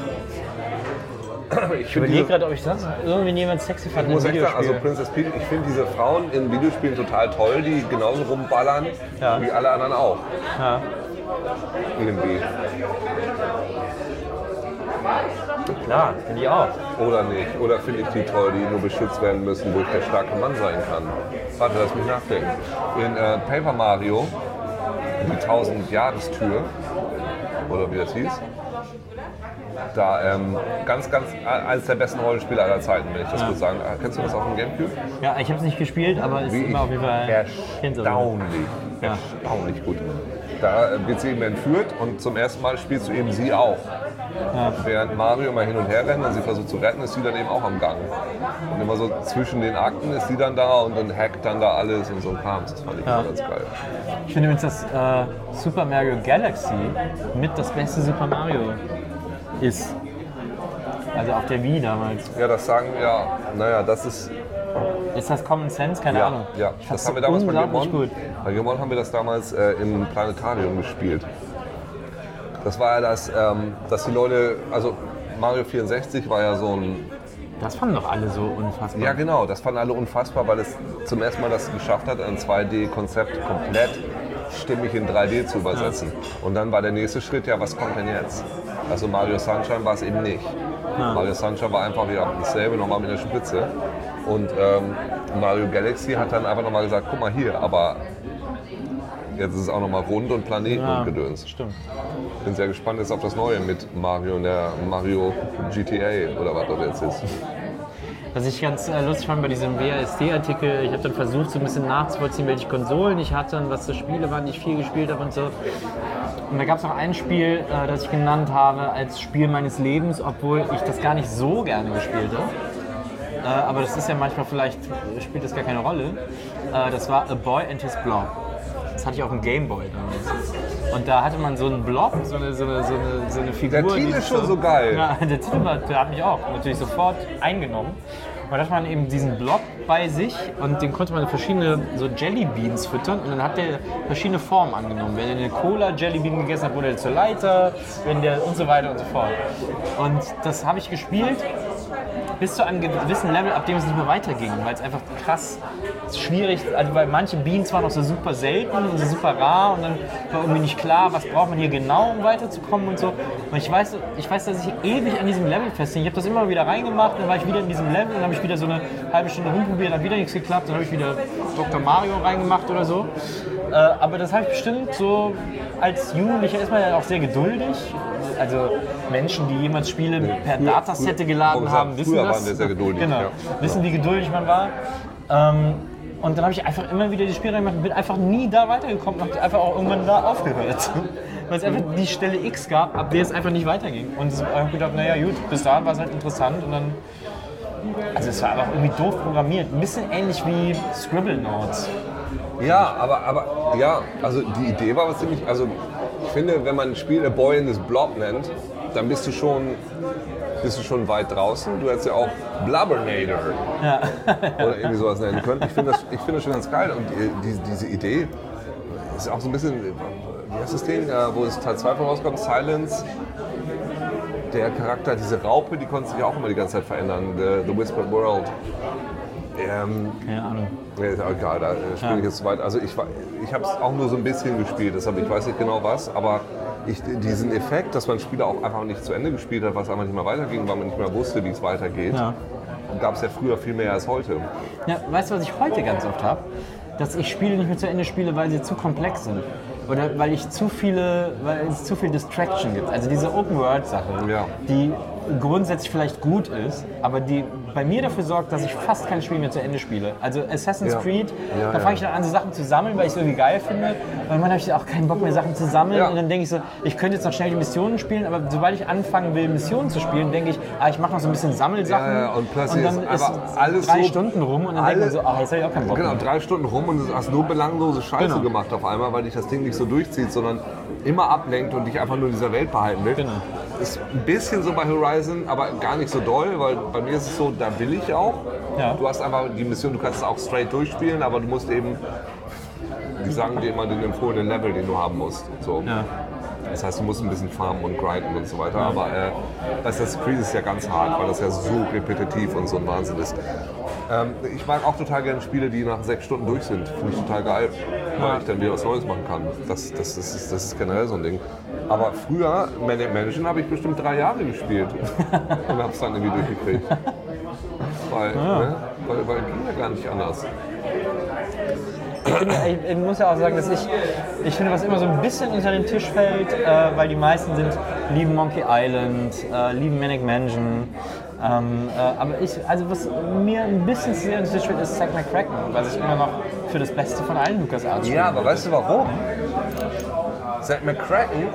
Ich überlege gerade, ob ich sonst irgendwie jemand sexy fand in Videospielen. Also Princess Peach, ich finde diese Frauen in Videospielen total toll, die genauso rumballern wie alle anderen auch. Ja. Irgendwie. Klar, finde ich auch. Oder nicht. Oder finde ich die toll, die nur beschützt werden müssen, wo ich der starke Mann sein kann. Warte, lass mich nachdenken. In Paper Mario, die 1000-Jahrestür, oder wie das hieß, da eines der besten Rollenspiele aller Zeiten, wenn ich das kurz sagen. Kennst du das auf dem Gamecube? Ja, ich habe es nicht gespielt, aber es ist immer auf jeden Fall erstaunlich gut. Da wird sie eben entführt und zum ersten Mal spielst du eben sie auch. Ja. Während Mario immer hin und her rennt und sie versucht zu retten, ist sie dann eben auch am Gang. Und immer so zwischen den Akten ist sie dann da und dann hackt dann da alles und so ein Kram. Das fand ich immer ganz geil. Ich finde übrigens, dass Super Mario Galaxy mit das beste Super Mario ist. Also auf der Wii damals. Ja, das sagen, das ist... Ist das Common Sense? Keine Ahnung. Ja, das haben wir damals bei Gemon. Bei Gemon haben wir das damals im Planetarium gespielt. Das war ja das, dass die Leute, also Mario 64 war ja so ein... Das fanden doch alle so unfassbar. Ja genau, das fanden alle unfassbar, weil es zum ersten Mal das geschafft hat, ein 2D-Konzept komplett stimmig in 3D zu übersetzen. Ja. Und dann war der nächste Schritt, ja, was kommt denn jetzt? Also Mario Sunshine war es eben nicht. Ja. Mario Sunshine war einfach wieder dasselbe, nochmal mit der Spitze. Und Mario Galaxy hat dann einfach nochmal gesagt, guck mal hier, aber jetzt ist es auch nochmal rund und Planeten und Gedöns. Stimmt. Bin sehr gespannt jetzt auf das Neue mit Mario und der Mario GTA oder was das jetzt ist. Was ich ganz lustig fand bei diesem WASD-Artikel, ich habe dann versucht, so ein bisschen nachzuvollziehen, welche Konsolen ich hatte und was für Spiele waren, die ich viel gespielt habe und so. Und da gab es noch ein Spiel, das ich genannt habe als Spiel meines Lebens, obwohl ich das gar nicht so gerne gespielt habe. Aber das ist ja manchmal vielleicht, spielt das gar keine Rolle. Das war A Boy and His Blob. Das hatte ich auf dem Gameboy damals. Und da hatte man so einen Blob, so eine Figur. Der Titel ist schon so geil. Ja, der Titel der hat mich auch natürlich sofort eingenommen. Und da hat man eben diesen Blob bei sich und den konnte man verschiedene so Jellybeans füttern und dann hat der verschiedene Formen angenommen. Wenn er eine Cola-Jellybean gegessen hat, wurde er zur Leiter, wenn der und so weiter und so fort. Und das habe ich gespielt bis zu einem gewissen Level, ab dem es nicht mehr weiterging, weil es einfach krass schwierig, also weil manche Beans waren auch so super selten und so super rar und dann war irgendwie nicht klar, was braucht man hier genau, um weiterzukommen und so. Und ich weiß, dass ich ewig an diesem Level festhing. Ich habe das immer wieder reingemacht, dann war ich wieder in diesem Level, dann habe ich wieder so eine halbe Stunde rumprobiert, dann hat wieder nichts geklappt, dann habe ich wieder Dr. Mario reingemacht oder so. Aber das habe ich bestimmt so, als Jugendlicher ist man ja auch sehr geduldig. Also Menschen, die jemals Spiele per Datasette geladen haben, wissen das. Waren wir sehr geduldig. Genau, ja. wissen, wie geduldig man war. Und dann habe ich einfach immer wieder die Spiele gemacht und bin einfach nie da weitergekommen und habe einfach auch irgendwann da aufgehört. Weil es einfach die Stelle X gab, ab der es einfach nicht weiterging. Und ich habe gedacht, naja gut, bis dahin war es halt interessant und dann... Also es war einfach irgendwie doof programmiert. Ein bisschen ähnlich wie Scribblenauts. Ja, aber ja, also die Idee war was ziemlich... Also ich finde, wenn man ein Spiel A Boy in His Blob nennt, dann bist du schon weit draußen. Du hättest ja auch Blubbernator oder irgendwie sowas nennen können. Ich finde das schon ganz geil. Und diese Idee ist auch so ein bisschen, wie heißt das Ding, wo es Teil 2 von rauskommt, Silence. Der Charakter, diese Raupe, die konnte sich ja auch immer die ganze Zeit verändern. The Whispered World. Keine Ahnung. Ist auch egal, da spiele ich jetzt zu weit. Also ich habe es auch nur so ein bisschen gespielt, deshalb ich weiß nicht genau was, aber diesen Effekt, dass man Spiele auch einfach nicht zu Ende gespielt hat, was einfach nicht mehr weiterging, weil man nicht mehr wusste, wie es weitergeht, gab es ja früher viel mehr als heute. Ja, weißt du, was ich heute ganz oft habe? Dass ich Spiele nicht mehr zu Ende spiele, weil sie zu komplex sind. Oder weil es zu viel Distraction gibt. Also diese Open-World-Sache, die grundsätzlich vielleicht gut ist, aber die bei mir dafür sorgt, dass ich fast kein Spiel mehr zu Ende spiele. Also Assassin's Creed, da fange ich dann an, so Sachen zu sammeln, weil ich es irgendwie geil finde. Und irgendwann habe ich auch keinen Bock mehr, Sachen zu sammeln. Und dann denke ich so, ich könnte jetzt noch schnell die Missionen spielen, aber sobald ich anfangen will, Missionen zu spielen, denke ich, ich mache noch so ein bisschen Sammelsachen. Und plötzlich dann ist alles 3 so Stunden rum und dann denke ich so, jetzt habe ich auch keinen Bock mehr. Genau, 3 Stunden rum und du hast nur belanglose Scheiße gemacht auf einmal, weil dich das Ding nicht so durchzieht, sondern immer ablenkt und dich einfach nur in dieser Welt behalten will. Genau. Ist ein bisschen so bei Horizon, aber gar nicht so doll, weil bei mir ist es so, da will ich auch. Ja. Du hast einfach die Mission, du kannst es auch straight durchspielen, aber du musst eben, die sagen dir immer den empfohlenen Level, den du haben musst. So. Ja. Das heißt, du musst ein bisschen farmen und grinden und so weiter, aber Assassin's Creed ist ja ganz hart, weil das ja so repetitiv und so ein Wahnsinn ist. Ich mag auch total gerne Spiele, die nach 6 Stunden durch sind. Finde ich total geil, weil ich dann wieder was Neues machen kann. Das ist generell so ein Ding. Aber früher, Maniac Mansion, habe ich bestimmt 3 Jahre gespielt und habe es dann irgendwie durchgekriegt. Weil ging ja gar nicht anders. Ich muss ja auch sagen, dass ich finde, was immer so ein bisschen unter den Tisch fällt, weil die meisten lieben Monkey Island, lieben Maniac Mansion. Aber was mir ein bisschen zu sehr unter den Tisch fällt, ist Zack McCracken, was ich immer noch für das Beste von allen LucasArts spiele. Ja, aber weißt du warum? Zack McCracken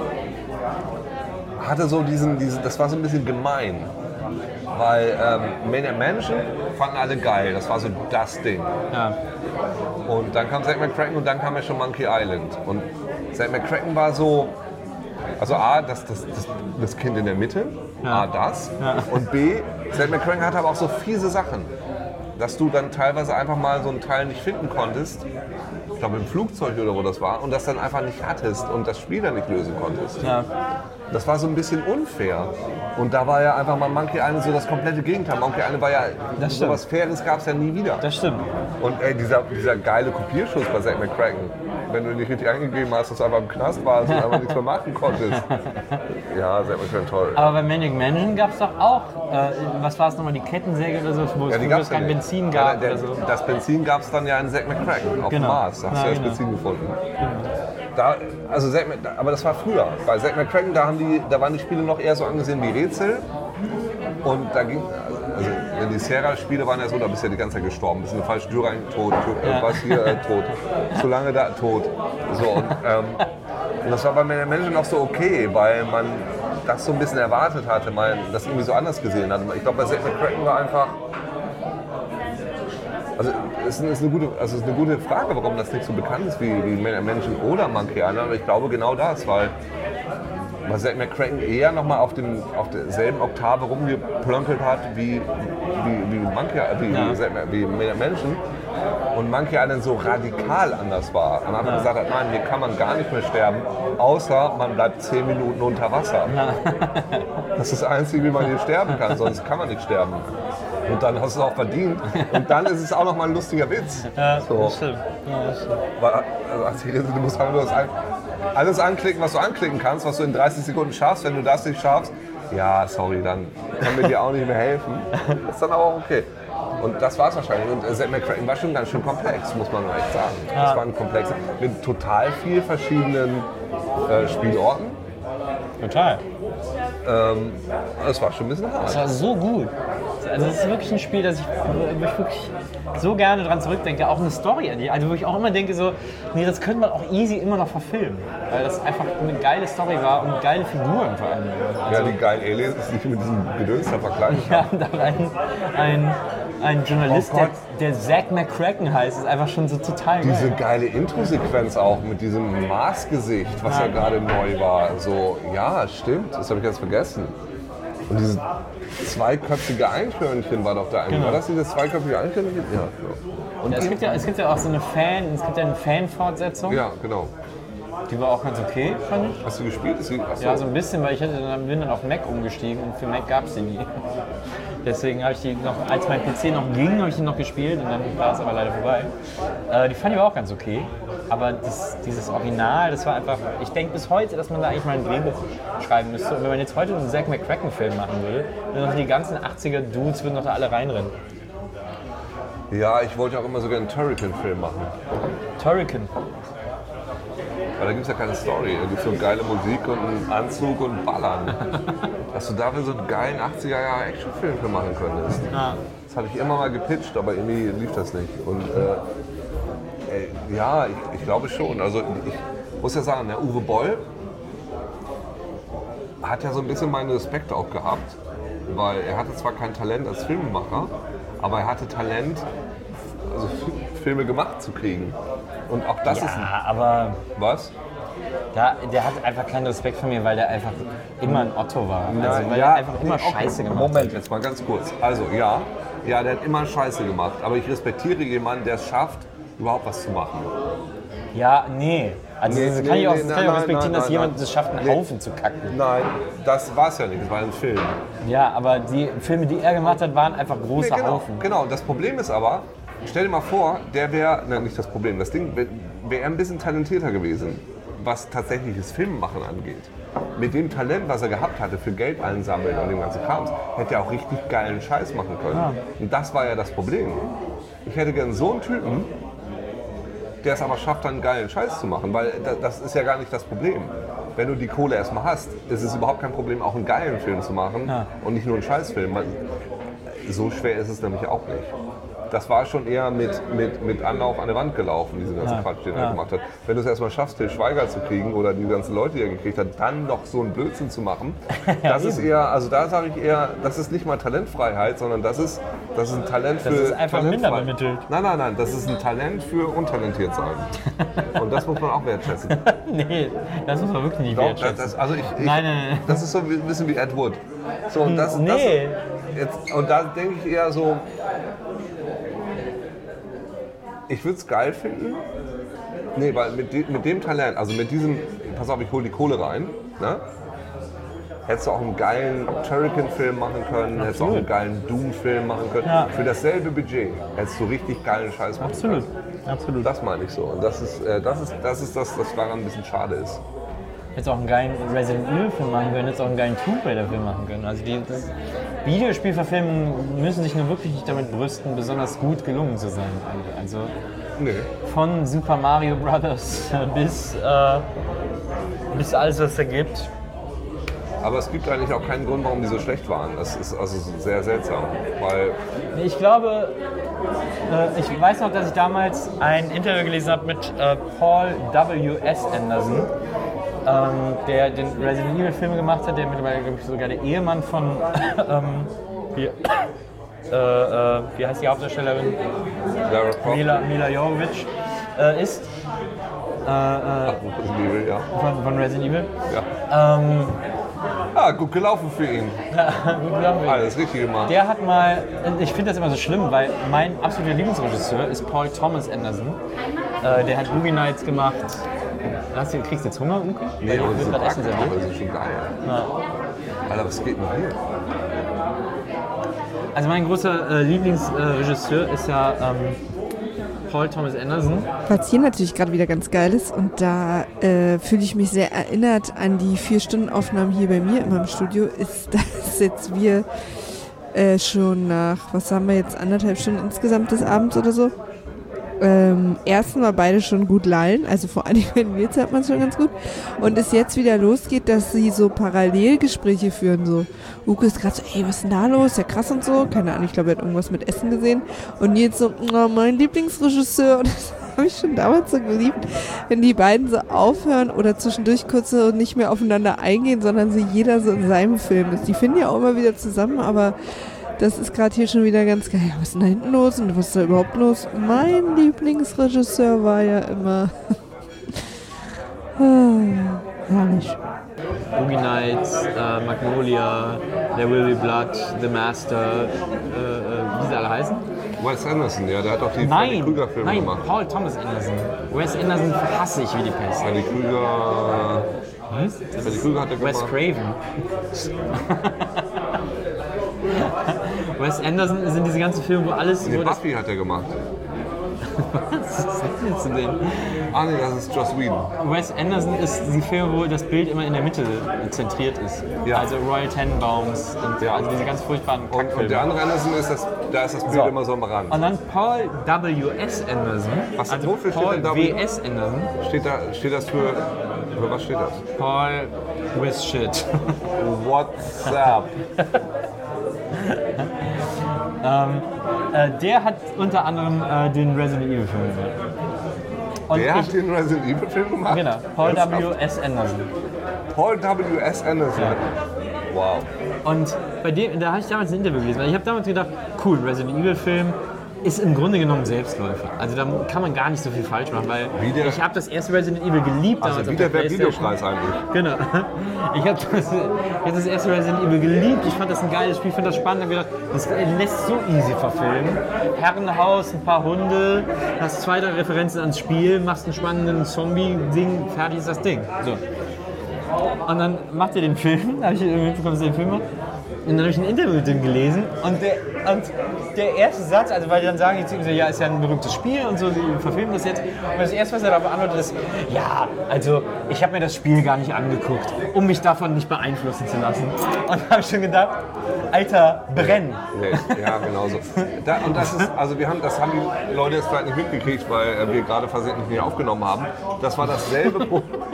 hatte so das war so ein bisschen gemein. Weil Maniac Mansion fanden alle geil, das war so das Ding. Ja. Und dann kam Zack McCracken und dann kam ja schon Monkey Island. Und Zack McCracken war so, also A, das Kind in der Mitte, A, das. Ja. Und B, Zack McCracken hatte aber auch so fiese Sachen, dass du dann teilweise einfach mal so einen Teil nicht finden konntest, ich glaube im Flugzeug oder wo das war, und das dann einfach nicht hattest und das Spiel dann nicht lösen konntest. Ja. Das war so ein bisschen unfair. Und da war ja einfach mal Monkey Island so das komplette Gegenteil. Monkey Island war ja, so was Faires gab es ja nie wieder. Das stimmt. Und dieser geile Kopierschuss bei Zack McCracken, wenn du nicht richtig eingegeben hast, dass du einfach im Knast warst und einfach nichts mehr machen konntest. Ja, Zack McCracken toll. Aber bei Maniac Mansion gab es doch auch, was war es nochmal, die Kettensäge oder so, wo es kein Benzin gab oder so. Das Benzin gab es dann ja in Zack McCracken auf dem Mars. Da hast du ja das Benzin gefunden. Aber das war früher. Bei Zack McCracken, da waren die Spiele noch eher so angesehen wie Rätsel. Und Also die Sierra-Spiele waren ja so, da bist du ja die ganze Zeit gestorben. Bist in eine falsche Tür rein, tot, was hier, tot. Zu lange da, tot. So, und das war bei den Menschen auch so okay, weil man das so ein bisschen erwartet hatte, man das irgendwie so anders gesehen hat. Ich glaube, bei Zack McCracken war einfach... Also es ist eine gute Frage, warum das nicht so bekannt ist wie Menschen oder Monkey Island. Aber ich glaube genau das, weil Zack McCracken eher nochmal auf derselben Oktave rumgeplömpelt hat wie Menschen. Und Monkey Island so radikal anders war. Und einfach gesagt hat, nein, hier kann man gar nicht mehr sterben, außer man bleibt 10 Minuten unter Wasser. Das ist das Einzige, wie man hier sterben kann, sonst kann man nicht sterben. Und dann hast du es auch verdient. Und dann ist es auch nochmal ein lustiger Witz. Ja, so. das stimmt. Ja, das stimmt. Also, du musst halt nur alles anklicken, was du anklicken kannst, was du in 30 Sekunden schaffst. Wenn du das nicht schaffst, ja, sorry, dann können wir dir auch nicht mehr helfen. Das ist dann aber auch okay. Und das war es wahrscheinlich. Und Zack McCracken war schon ganz schön komplex, muss man echt sagen. Ja. Das war ein Komplex mit total viel verschiedenen Spielorten. Total. Das war schon ein bisschen hart. Das war so gut. Also das ist wirklich ein Spiel, das wo ich wirklich so gerne dran zurückdenke. Auch eine Story, also wo ich auch immer denke so, nee, das könnte man auch easy immer noch verfilmen. Weil das einfach eine geile Story war und geile Figuren vor allem. Also, ja, die geilen Aliens ist nicht mit diesem Gedöns da vergleichen. Ja, und auch ein Journalist, der Zack McCracken heißt, ist einfach schon so total geil. Diese geile Intro-Sequenz auch mit diesem Mars-Gesicht, was ja gerade neu war. So, ja, stimmt, das habe ich jetzt vergessen. Und dieses zweiköpfige Eichhörnchen war doch da eigentlich. Genau. War das dieses zweiköpfige Eichhörnchen? Ja. Und es gibt ja auch so eine Fan-Fortsetzung. Ja, genau. Die war auch ganz okay, fand ich. Hast du gespielt? Achso. Ja, so ein bisschen, weil bin dann auf Mac umgestiegen und für Mac gab es die nie. Deswegen habe ich die noch, als mein PC noch ging, habe ich die noch gespielt und dann war es aber leider vorbei. Die fand ich aber auch ganz okay. Aber dieses Original, das war einfach, ich denke bis heute, dass man da eigentlich mal ein Drehbuch schreiben müsste. Und wenn man jetzt heute einen Zack McCracken-Film machen würde, dann noch die ganzen 80er-Dudes würden noch da alle reinrennen. Ja, ich wollte auch immer sogar einen Turrican-Film machen. Turrican. Weil da gibt es ja keine Story. Da gibt es so geile Musik und einen Anzug und Ballern. Dass du dafür so einen geilen 80er-Jahre-Actionfilm für machen könntest. Ja. Das habe ich immer mal gepitcht, aber irgendwie lief das nicht. Und ja, ich glaube schon. Also ich muss ja sagen, der Uwe Boll hat ja so ein bisschen meinen Respekt auch gehabt. Weil er hatte zwar kein Talent als Filmemacher, aber er hatte Talent, also Filme gemacht zu kriegen. Und auch das ist... Ja, aber... Was? Der hat einfach keinen Respekt vor mir, weil der einfach immer ein Otto war. Also, weil er einfach immer Scheiße gemacht hat. Moment, jetzt mal ganz kurz. Also ja, der hat immer Scheiße gemacht. Aber ich respektiere jemanden, der es schafft, überhaupt was zu machen. Ja, nee. Also das kann ich auch respektieren, dass jemand es schafft, einen Haufen zu kacken. Nein, das war es ja nicht. Das war ein Film. Ja, aber die Filme, die er gemacht hat, waren einfach große Haufen. Genau, das Problem ist aber, stell dir mal vor, der wäre, nicht das Problem, das Ding, wäre er ein bisschen talentierter gewesen, was tatsächliches Filmemachen angeht. Mit dem Talent, was er gehabt hatte für Geld einsammeln und dem ganzen Kram, hätte er auch richtig geilen Scheiß machen können. Ja. Und das war ja das Problem. Ich hätte gern so einen Typen, der es aber schafft, dann einen geilen Scheiß zu machen, weil das ist ja gar nicht das Problem. Wenn du die Kohle erstmal hast, ist es überhaupt kein Problem, auch einen geilen Film zu machen und nicht nur einen Scheißfilm. So schwer ist es nämlich auch nicht. Das war schon eher mit Anlauf an der Wand gelaufen, diese ganze Quatsch, den er gemacht hat. Wenn du es erstmal schaffst, Til Schweiger zu kriegen oder die ganzen Leute, die er gekriegt hat, dann noch so einen Blödsinn zu machen, das ist eher, also da sage ich eher, das ist nicht mal Talentfreiheit, sondern das ist ein Talent für... Das ist einfach minder bemittelt. Nein, das ist ein Talent für untalentiert sein. Und das muss man auch wertschätzen. Nee, das muss man wirklich nicht wertschätzen. Nein. Das ist so ein bisschen wie Ed Wood. So, und und da denke ich eher so... Ich würde es geil finden, weil mit dem Talent, also mit diesem, pass auf, ich hole die Kohle rein, ne? Hättest du auch einen geilen Turrican-Film machen können, hättest du auch einen geilen Doom-Film machen können. Ja. Für dasselbe Budget hättest du richtig geilen Scheiß machen können. Absolut. Das meine ich so. Und das ist das, was daran ein bisschen schade ist. Hättest auch einen geilen Resident Evil-Film machen können, hättest auch einen geilen Tomb Raider-Film machen können. Also Videospielverfilmungen müssen sich nur wirklich nicht damit brüsten, besonders gut gelungen zu sein. Also von Super Mario Brothers bis alles, was es da gibt. Aber es gibt eigentlich auch keinen Grund, warum die so schlecht waren. Das ist also sehr seltsam, weil Ich glaube, ich weiß noch, dass ich damals ein Interview gelesen habe mit Paul W.S. Anderson, der den Resident Evil Film gemacht hat, der mittlerweile, glaube ich, sogar der Ehemann von wie heißt die Hauptdarstellerin? Lara Croft, Mila Jovovich ist. Resident Evil, ja. Von Resident Evil. Gut gelaufen für ihn. Alles richtig gemacht. Der hat mal, ich finde das immer so schlimm, weil mein absoluter Lieblingsregisseur ist Paul Thomas Anderson. Der hat Boogie Nights gemacht. Kriegst du jetzt Hunger, Uke? Nee, aber wird gerade Essen serviert. das ist schon geil. Alter, was geht denn hier? Also mein großer Lieblingsregisseur ist ja Paul Thomas Anderson. Was hier natürlich gerade wieder ganz geil ist, und da fühle ich mich sehr erinnert an die 4-Stunden-Aufnahmen hier bei mir in meinem Studio, ist, dass jetzt wir schon nach, was haben wir jetzt, 1,5 Stunden insgesamt des Abends oder so, ersten Mal beide schon gut lallen, also vor allen Dingen bei Nils hat man es schon ganz gut, und es jetzt wieder losgeht, dass sie so Parallelgespräche führen, so Uke ist gerade so, ey, was ist denn da los, ja krass und so, keine Ahnung, ich glaube, er hat irgendwas mit Essen gesehen, und Nils so, oh, mein Lieblingsregisseur, und das habe ich schon damals so geliebt, wenn die beiden so aufhören oder zwischendurch kurz so nicht mehr aufeinander eingehen, sondern sie jeder so in seinem Film ist. Die finden ja auch immer wieder zusammen, aber das ist gerade hier schon wieder ganz geil. Was ist denn da hinten los und was ist da überhaupt los? Mein Lieblingsregisseur war ja immer herrlich. Boogie Nights, Magnolia, There Will Be Blood, The Master, wie sie alle heißen? Wes Anderson, ja, der hat auch die Freddy Krüger-Filme gemacht. Paul Thomas Anderson. Wes Anderson hasse ich wie die Pest. Freddy Krüger. Was? Freddy Krüger hat er gemacht. Wes Craven. Wes Anderson sind diese ganzen Filme, wo alles... Nee, wo das, Buffy hat er gemacht. was ist das denn zu sehen? Ah nee, das ist Joss Whedon. Wes Anderson ist die Filme, wo das Bild immer in der Mitte zentriert ist. Ja. Also Royal Tenenbaums und Ja. also diese ganz furchtbaren Kackfilme. Und der andere Anderson ist das, da ist das Bild immer so am Rand. Und dann Paul W.S. Anderson, Was, also wofür steht Paul denn W? W.S. Anderson, Steht das für was steht das? Paul with shit. What's up? Der hat unter anderem den Resident Evil Film gemacht. Und Der hat den Resident Evil Film gemacht? Genau, Paul Ernsthaft? W.S. Anderson. Paul W.S. Anderson. Ja. Wow. Und bei dem, da habe ich damals ein Interview gelesen, weil ich habe damals gedacht, cool, Resident Evil Film ist im Grunde genommen Selbstläufer. Also da kann man gar nicht so viel falsch machen, weil ich habe das erste Resident Evil geliebt. Also damals wie auf der PlayStation. Videopreis eigentlich. Genau. Ich habe das erste Resident Evil geliebt. Ich fand das ein geiles Spiel, fand das spannend. Ich habe gedacht, das lässt so easy verfilmen. Herrenhaus, ein paar Hunde, hast 2, 3 Referenzen ans Spiel, machst einen spannenden Zombie-Ding, fertig ist das Ding. So. Und dann macht er den Film, da habe ich mitbekommen, dass er den Film macht. Und dann habe ich ein Interview mit dem gelesen und der erste Satz, also weil die dann sagen, jetzt, ja, ist ja ein berühmtes Spiel und so, sie verfilmen das jetzt. Und das erste, was er darauf antwortet, ist, ja, also ich habe mir das Spiel gar nicht angeguckt, um mich davon nicht beeinflussen zu lassen. Und da habe ich schon gedacht, Alter, brenn. Nee, ja, genau so. Und das ist, also das haben die Leute jetzt vielleicht nicht mitgekriegt, weil wir gerade versehentlich nicht aufgenommen haben. Das war dasselbe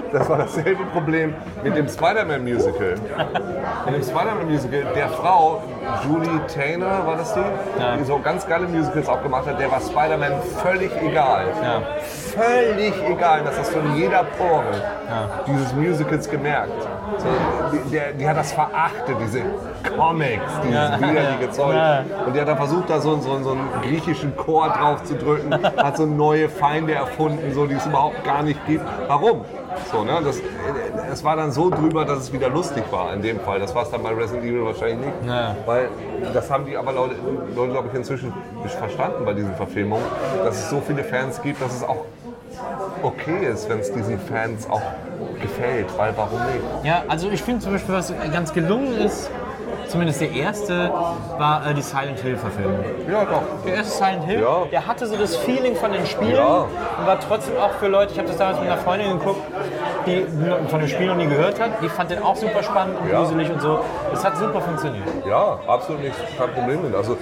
Problem mit dem Spider-Man-Musical. Mit dem Spider-Man-Musical, der Frau, Julie Taylor, war das die? Ja. Die so ganz geile Musicals auch gemacht hat, der war Spider-Man völlig egal. Ja. Völlig egal, das hast du in jeder Pore dieses Musicals gemerkt. So, die hat das verachtet, diese Comics, dieses widerliche Zeug. Ja. Und die hat dann versucht, da so einen griechischen Chor drauf zu drücken, hat so neue Feinde erfunden, so, die es überhaupt gar nicht gibt. Warum? So, ne? Es war dann so drüber, dass es wieder lustig war in dem Fall. Das war es dann bei Resident Evil wahrscheinlich nicht. Ja. Weil das haben die aber Leute glaube ich, inzwischen verstanden bei diesen Verfilmungen, dass es so viele Fans gibt, dass es auch okay ist, wenn es diesen Fans auch gefällt. Weil warum nicht? Ja, also ich finde zum Beispiel, was ganz gelungen ist, zumindest der erste, war die Silent Hill Verfilmung. Ja, doch. Der erste Silent Hill, Ja. der hatte so das Feeling von den Spielen Ja. und war trotzdem auch für Leute, ich habe das damals mit einer Freundin geguckt, die von den Spielen noch nie gehört hat, die fand den auch super spannend und Ja. gruselig und so. Das hat super funktioniert. Ja, absolut nicht, kein Problem mit. Also,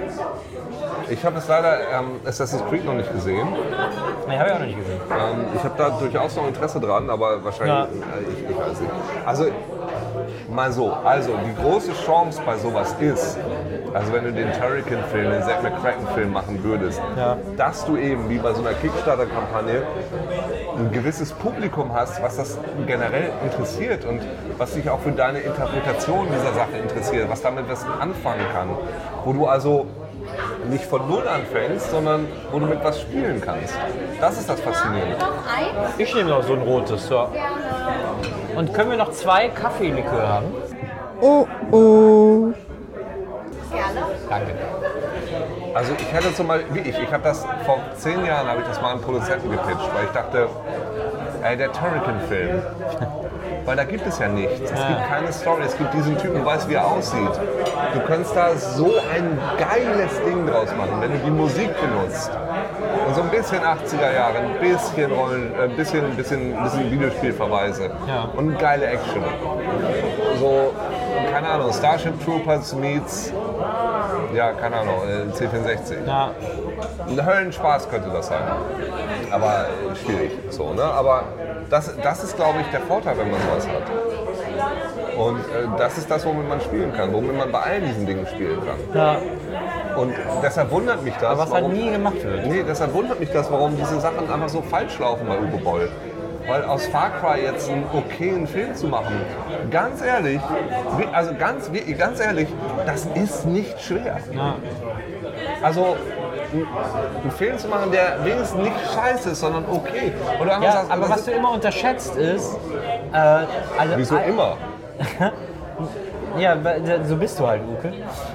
ich habe es leider Assassin's Creed noch nicht gesehen. Nee, habe ich auch noch nicht gesehen. Ich habe da durchaus noch Interesse dran, aber wahrscheinlich, Ja. ich weiß nicht. Also, Mal so, also die große Chance bei sowas ist, also wenn du den Turrican-Film, den Zack McCracken-Film machen würdest, dass du eben wie bei so einer Kickstarter-Kampagne ein gewisses Publikum hast, was das generell interessiert und was dich auch für deine Interpretation dieser Sache interessiert, was damit was anfangen kann, wo du also nicht von Null anfängst, sondern wo du mit was spielen kannst. Das ist das Faszinierende. Ich nehme noch so ein rotes. Ja. Und können wir noch 2 Kaffeelikör haben? Oh, oh. Danke. Also ich hätte zum Beispiel, ich habe das vor 10 Jahren, habe ich das mal einem Produzenten gepitcht, weil ich dachte, ey, der Turrican-Film, weil da gibt es ja nichts, es gibt keine Story, es gibt diesen Typen, du weißt, wie er aussieht. Du könntest da so ein geiles Ding draus machen, wenn du die Musik benutzt. Und so ein bisschen 80er Jahre, ein bisschen Rollen, ein bisschen Videospielverweise und eine geile Action. So, keine Ahnung, Starship Troopers meets, ja, keine Ahnung, C64. Ja. Ein Höllenspaß könnte das sein. Aber schwierig, so, ne? Aber das ist, glaube ich, der Vorteil, wenn man sowas hat. Und das ist das, womit man spielen kann, womit man bei allen diesen Dingen spielen kann. Ja. Und deshalb wundert mich das, Aber was halt nie gemacht wird. Nee, deshalb wundert mich das, warum diese Sachen einfach so falsch laufen bei Uwe Boll. Weil aus Far Cry jetzt einen okayen Film zu machen, ganz ehrlich, also ganz ehrlich, das ist nicht schwer. Ja. Also einen Film zu machen, der wenigstens nicht scheiße ist, sondern okay. Oder Ja, sagst, aber was du immer unterschätzt ist, wieso immer? Ja, so bist du halt, Uke.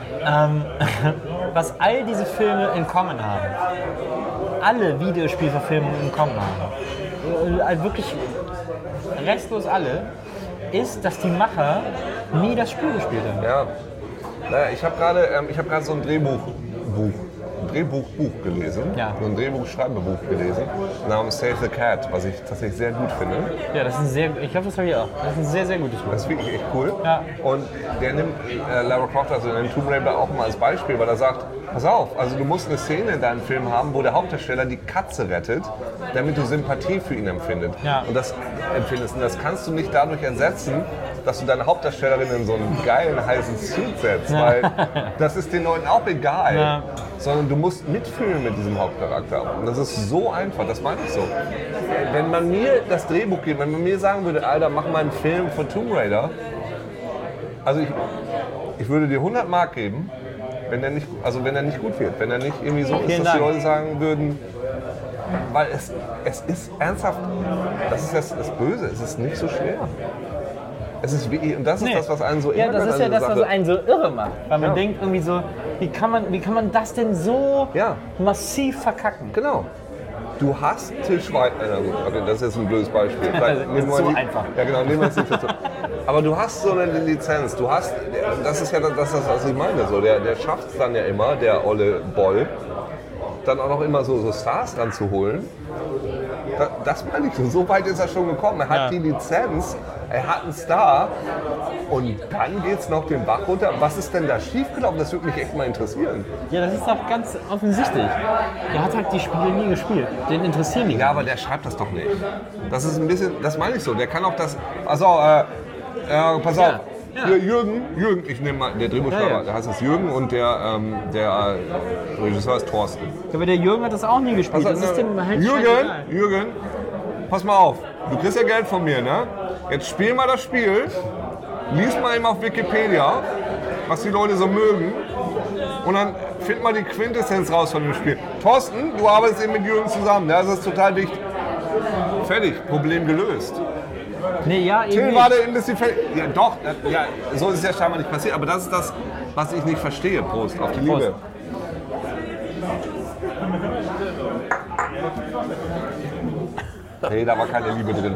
Was all diese Filme in common haben, alle Videospielverfilmungen in common haben, also wirklich restlos alle, ist, dass die Macher nie das Spiel gespielt haben. Ja. Naja, ich habe gerade so ein Drehbuchbuch gelesen, so ein Drehbuchschreibebuch gelesen, namens Save the Cat, was ich tatsächlich sehr gut finde. Ja, ich glaube, das habe ich auch. Das ist ein sehr, sehr gutes Buch. Das ist wirklich echt cool. Ja. Und der nimmt Lara Croft, also den Tomb Raider, auch mal als Beispiel, weil er sagt, pass auf, also du musst eine Szene in deinem Film haben, wo der Hauptdarsteller die Katze rettet, damit du Sympathie für ihn empfindest. Ja. Und das kannst du nicht dadurch ersetzen, dass du deine Hauptdarstellerin in so einen geilen, heißen Suit setzt, weil das ist den Leuten auch egal, sondern du musst mitfühlen mit diesem Hauptcharakter. Und das ist so einfach, das meine ich so. Wenn man mir das Drehbuch gibt, wenn man mir sagen würde, Alter, mach mal einen Film von Tomb Raider, also ich würde dir 100 Mark geben, wenn der nicht gut wird, wenn er nicht irgendwie so ist, dass die Leute sagen würden, weil es ist ernsthaft, das ist das Böse, es ist nicht so schwer. Es ist und das ist das, was einen so ärgert. Ja, das ist ja das, was einen so irre macht. Weil man denkt irgendwie so, wie kann man das denn so massiv verkacken? Genau. Du hast Til Schweiger, okay, das ist jetzt ein blödes Beispiel. Das ist so einfach. Ja genau, nehmen wir es nicht dazu. Aber du hast so eine Lizenz, das ist ja das, was ich meine. So, der schafft es dann ja immer, der olle Boll, dann auch noch immer so Stars ranzuholen. Das meine ich so. So weit ist er schon gekommen. Er hat die Lizenz, er hat einen Star und dann geht es noch den Bach runter. Was ist denn da schiefgelaufen? Das würde mich echt mal interessieren. Ja, das ist doch ganz offensichtlich. Der hat halt die Spiele nie gespielt. Den interessieren die. Ja, aber der schreibt das doch nicht. Das ist ein bisschen, das meine ich so. Der kann auch das, pass auf. Hier, Jürgen, ich nehme mal, der Drehbuchschreiber, da heißt es Jürgen und der Regisseur ist Thorsten. Aber der Jürgen hat das auch nie gespielt. Das ist dem halt Jürgen, pass mal auf, du kriegst ja Geld von mir, ne? Jetzt spiel mal das Spiel, lies mal eben auf Wikipedia, was die Leute so mögen und dann find mal die Quintessenz raus von dem Spiel. Thorsten, du arbeitest eben mit Jürgen zusammen, ne? Das ist total wichtig. Fertig, Problem gelöst. Nee, ja, Till war der ein bisschen ja, doch, ja, so ist es ja scheinbar nicht passiert, aber das ist das, was ich nicht verstehe. Prost, auf die Liebe. Nee, da war keine Liebe drin.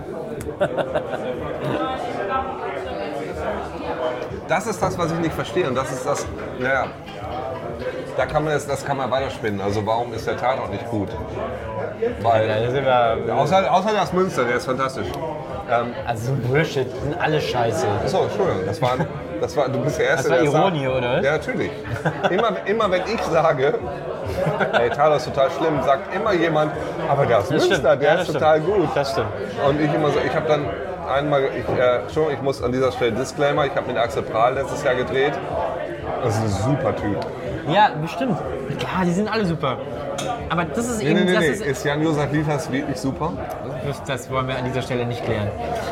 Das ist das, was ich nicht verstehe und das ist das, naja, das kann man weiterspinnen. Also warum ist der Tatort nicht gut? Weil, außer das Münster, der ist fantastisch. Also Bullshit, sind alle scheiße. Achso, Entschuldigung, das war, du bist der Erste, das war der Ironie, sagt, oder? Ja, natürlich. Immer wenn ich sage, ey, Tatort ist total schlimm, sagt immer jemand, aber das Münster, stimmt. der ist total gut. Das stimmt. Und ich immer so, ich habe dann ich muss an dieser Stelle Disclaimer, ich habe mit Axel Prahl letztes Jahr gedreht. Das ist ein super Typ. Ja, bestimmt. Klar, die sind alle super. Aber das ist eben... Nee. Ist Jan-Josef Liefers wirklich super? Das wollen wir an dieser Stelle nicht klären.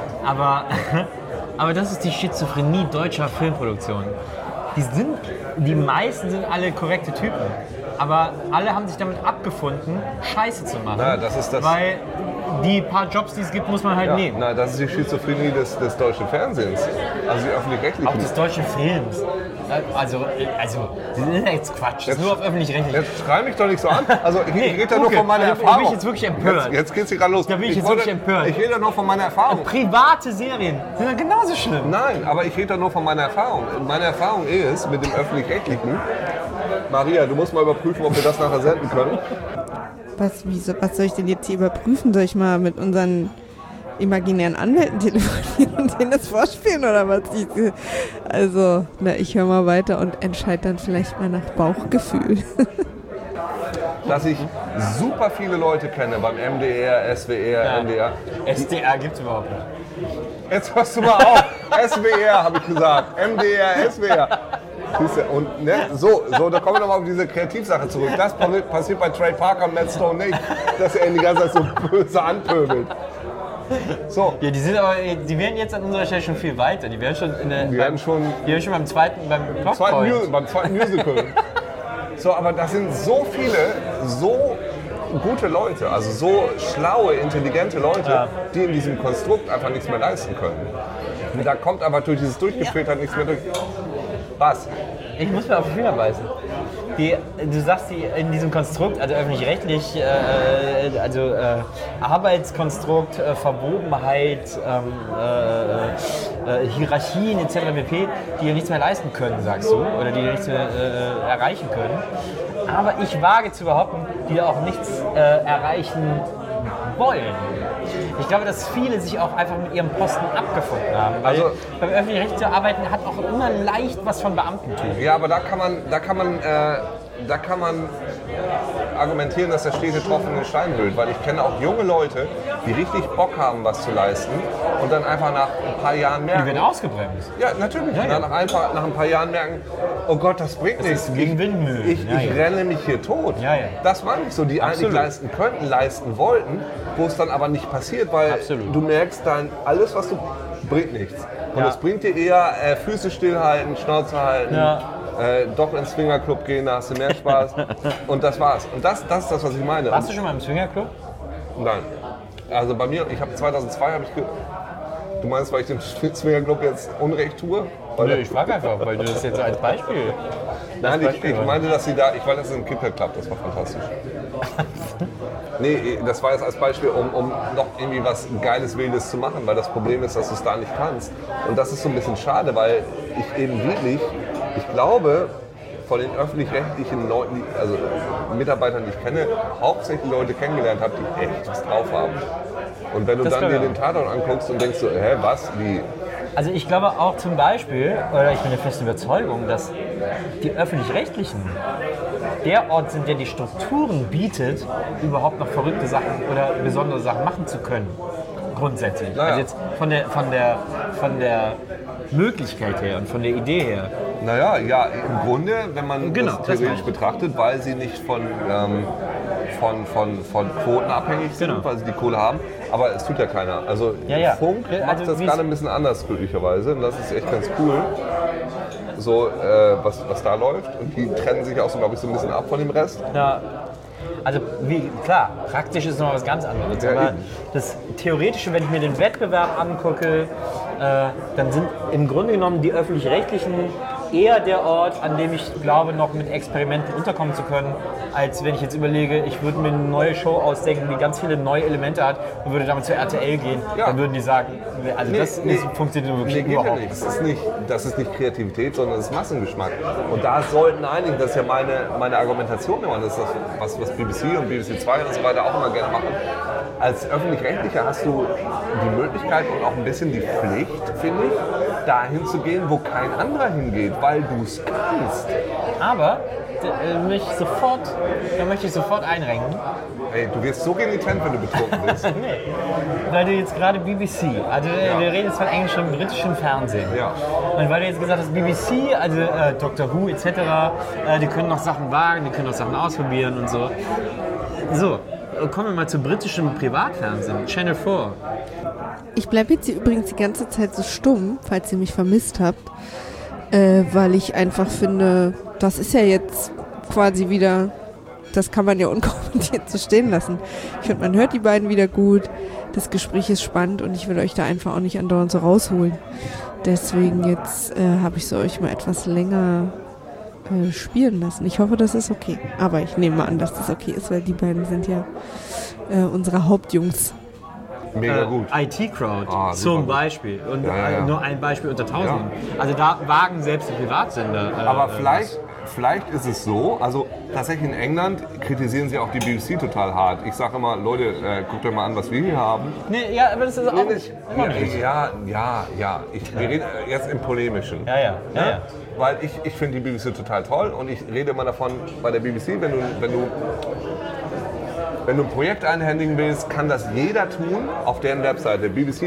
Aber das ist die Schizophrenie deutscher Filmproduktion. Die meisten sind alle korrekte Typen. Aber alle haben sich damit abgefunden, Scheiße zu machen. Ja, das ist das. Weil die paar Jobs, die es gibt, muss man halt nehmen. Na, das ist die Schizophrenie des deutschen Fernsehens. Also die öffentlich-rechtlichen. Auch des deutschen Films. Also, das ist jetzt Quatsch. Das ist nur auf öffentlich-rechtlich. Jetzt schrei mich doch nicht so an. Also ich rede da nur von meiner Erfahrung. Da bin ich jetzt wirklich empört. Jetzt geht's hier gerade los. Da bin ich jetzt wirklich empört. Ich rede da nur von meiner Erfahrung. Private Serien sind ja genauso schlimm. Nein, aber ich rede da nur von meiner Erfahrung. Meine Erfahrung ist mit dem öffentlich-rechtlichen. Maria, du musst mal überprüfen, ob wir das nachher senden können. Was soll ich denn jetzt hier überprüfen? Soll ich mal mit unseren imaginären Anwälten telefonieren und denen das vorspielen oder was? Ich höre mal weiter und entscheide dann vielleicht mal nach Bauchgefühl. Dass ich super viele Leute kenne beim MDR, SWR, NDR. SDR gibt's überhaupt nicht. Jetzt hörst du mal auf. SWR habe ich gesagt. MDR, SWR. Und ne, so, da kommen wir nochmal auf diese Kreativsache zurück. Das passiert bei Trey Parker und Matt Stone nicht, dass er ihn die ganze Zeit so böse anpöbelt. So. Ja, die wären jetzt an unserer Stelle schon viel weiter. Die wären schon beim zweiten Musical. So, aber das sind so viele, so gute Leute, also so schlaue, intelligente Leute, die in diesem Konstrukt einfach nichts mehr leisten können. Und da kommt aber durch dieses Durchgefiltert nichts mehr durch. Was? Ich muss mir auf die Finger beißen. Du sagst, die in diesem Konstrukt, also öffentlich-rechtlich, Arbeitskonstrukt, Verwobenheit, Hierarchien etc. pp., die ja nichts mehr leisten können, sagst du, oder die nichts mehr erreichen können. Aber ich wage zu behaupten, die auch nichts erreichen wollen. Ich glaube, dass viele sich auch einfach mit ihrem Posten abgefunden haben. Weil also, beim öffentlich-rechtlichen zu arbeiten hat auch immer leicht was von Beamtentum. Ja, aber da kann man argumentieren, dass der stete Tropfen in den Stein hüllt, weil ich kenne auch junge Leute, die richtig Bock haben, was zu leisten und dann einfach nach ein paar Jahren merken... Die werden ausgebremst. Ja, natürlich. Ja. Nach ein paar Jahren merken, oh Gott, das bringt nichts. Gegen Windmühlen. Ich renne mich hier tot. Ja. Das meine ich so, die eigentlich leisten könnten, leisten wollten, wo es dann aber nicht passiert, weil du merkst dann, alles, was du bringt nichts. Und es bringt dir eher Füße stillhalten, Schnauze halten. Ja. Doch ins Swingerclub gehen, da hast du mehr Spaß. Und das war's. Und das ist das, was ich meine. Warst du schon mal im Swingerclub? Nein. Also bei mir, 2002 du meinst, weil ich dem Swingerclub jetzt Unrecht tue? Nö, ich frage einfach, weil du das jetzt als Beispiel... Nein, ich meinte, dass sie da... Ich war letztens im KitKat-Club, das war fantastisch. Nee, das war jetzt als Beispiel, um noch irgendwie was Geiles, Wildes zu machen, weil das Problem ist, dass du es da nicht kannst. Und das ist so ein bisschen schade, weil ich eben wirklich... Ich glaube, von den öffentlich-rechtlichen Leuten, also Mitarbeitern, die ich kenne, hauptsächlich Leute kennengelernt habe, die echt was drauf haben. Und wenn du dann dir den Tatort anguckst und denkst so, was, wie? Also ich glaube auch zum Beispiel, oder ich bin der festen Überzeugung, dass die Öffentlich-Rechtlichen der Ort sind, der die Strukturen bietet, überhaupt noch verrückte Sachen oder besondere Sachen machen zu können. Grundsätzlich. Naja. Also jetzt von der Möglichkeit her und von der Idee her. Naja, ja, im Grunde, wenn man das theoretisch betrachtet, weil sie nicht von Quoten abhängig sind, weil sie die Kohle haben, aber es tut ja keiner. Also Funk macht das gerade ein bisschen anders, glücklicherweise, und das ist echt ganz cool, so was da läuft. Und die trennen sich auch so, glaube ich, so ein bisschen ab von dem Rest. Ja. Also klar, praktisch ist noch was ganz anderes, aber das Theoretische, wenn ich mir den Wettbewerb angucke, dann sind im Grunde genommen die Öffentlich-Rechtlichen eher der Ort, an dem ich glaube, noch mit Experimenten unterkommen zu können, als wenn ich jetzt überlege, ich würde mir eine neue Show ausdenken, die ganz viele neue Elemente hat und würde damit zur RTL gehen. Ja. Dann würden die sagen, also das funktioniert wirklich überhaupt nicht. Das ist nicht Kreativität, sondern das ist Massengeschmack. Und da sollten einige, das ist ja meine Argumentation immer, das ist das, was BBC und BBC 2 und so weiter auch immer gerne machen. Als Öffentlich-Rechtlicher hast du die Möglichkeit und auch ein bisschen die Pflicht, finde ich, dahin zu gehen, wo kein anderer hingeht. weil du es kannst. Aber da möchte ich sofort einrenken. Ey, du wirst so renitent, wenn du betrunken bist. Nee. Weil du jetzt gerade BBC, also wir reden jetzt von englischem, britischem Fernsehen. Ja. Und weil du jetzt gesagt hast, BBC, also Doctor Who etc., die können noch Sachen wagen, die können noch Sachen ausprobieren und so. So, kommen wir mal zu britischem Privatfernsehen, Channel 4. Ich bleibe jetzt hier übrigens die ganze Zeit so stumm, falls ihr mich vermisst habt, weil ich einfach finde, das ist ja jetzt quasi wieder, das kann man ja unkommentiert so stehen lassen. Ich finde, man hört die beiden wieder gut, das Gespräch ist spannend und ich will euch da einfach auch nicht andauernd so rausholen. Deswegen jetzt habe ich so euch mal etwas länger spielen lassen. Ich hoffe, das ist okay. Aber ich nehme mal an, dass das okay ist, weil die beiden sind ja unsere Hauptjungs. Mega gut. IT-Crowd super zum gut. Beispiel. Und Ja. nur ein Beispiel unter Tausenden. Also da wagen selbst die Privatsender. Aber vielleicht ist es so, also tatsächlich in England kritisieren sie auch die BBC total hart. Ich sage immer, Leute, guckt euch mal an, was wir hier haben. Nee, ja, aber das ist auch nicht. Ja. Wir reden jetzt im Polemischen. Ja. Weil ich finde die BBC total toll und ich rede immer davon, bei der BBC, wenn du ein Projekt einhändigen willst, kann das jeder tun auf deren Webseite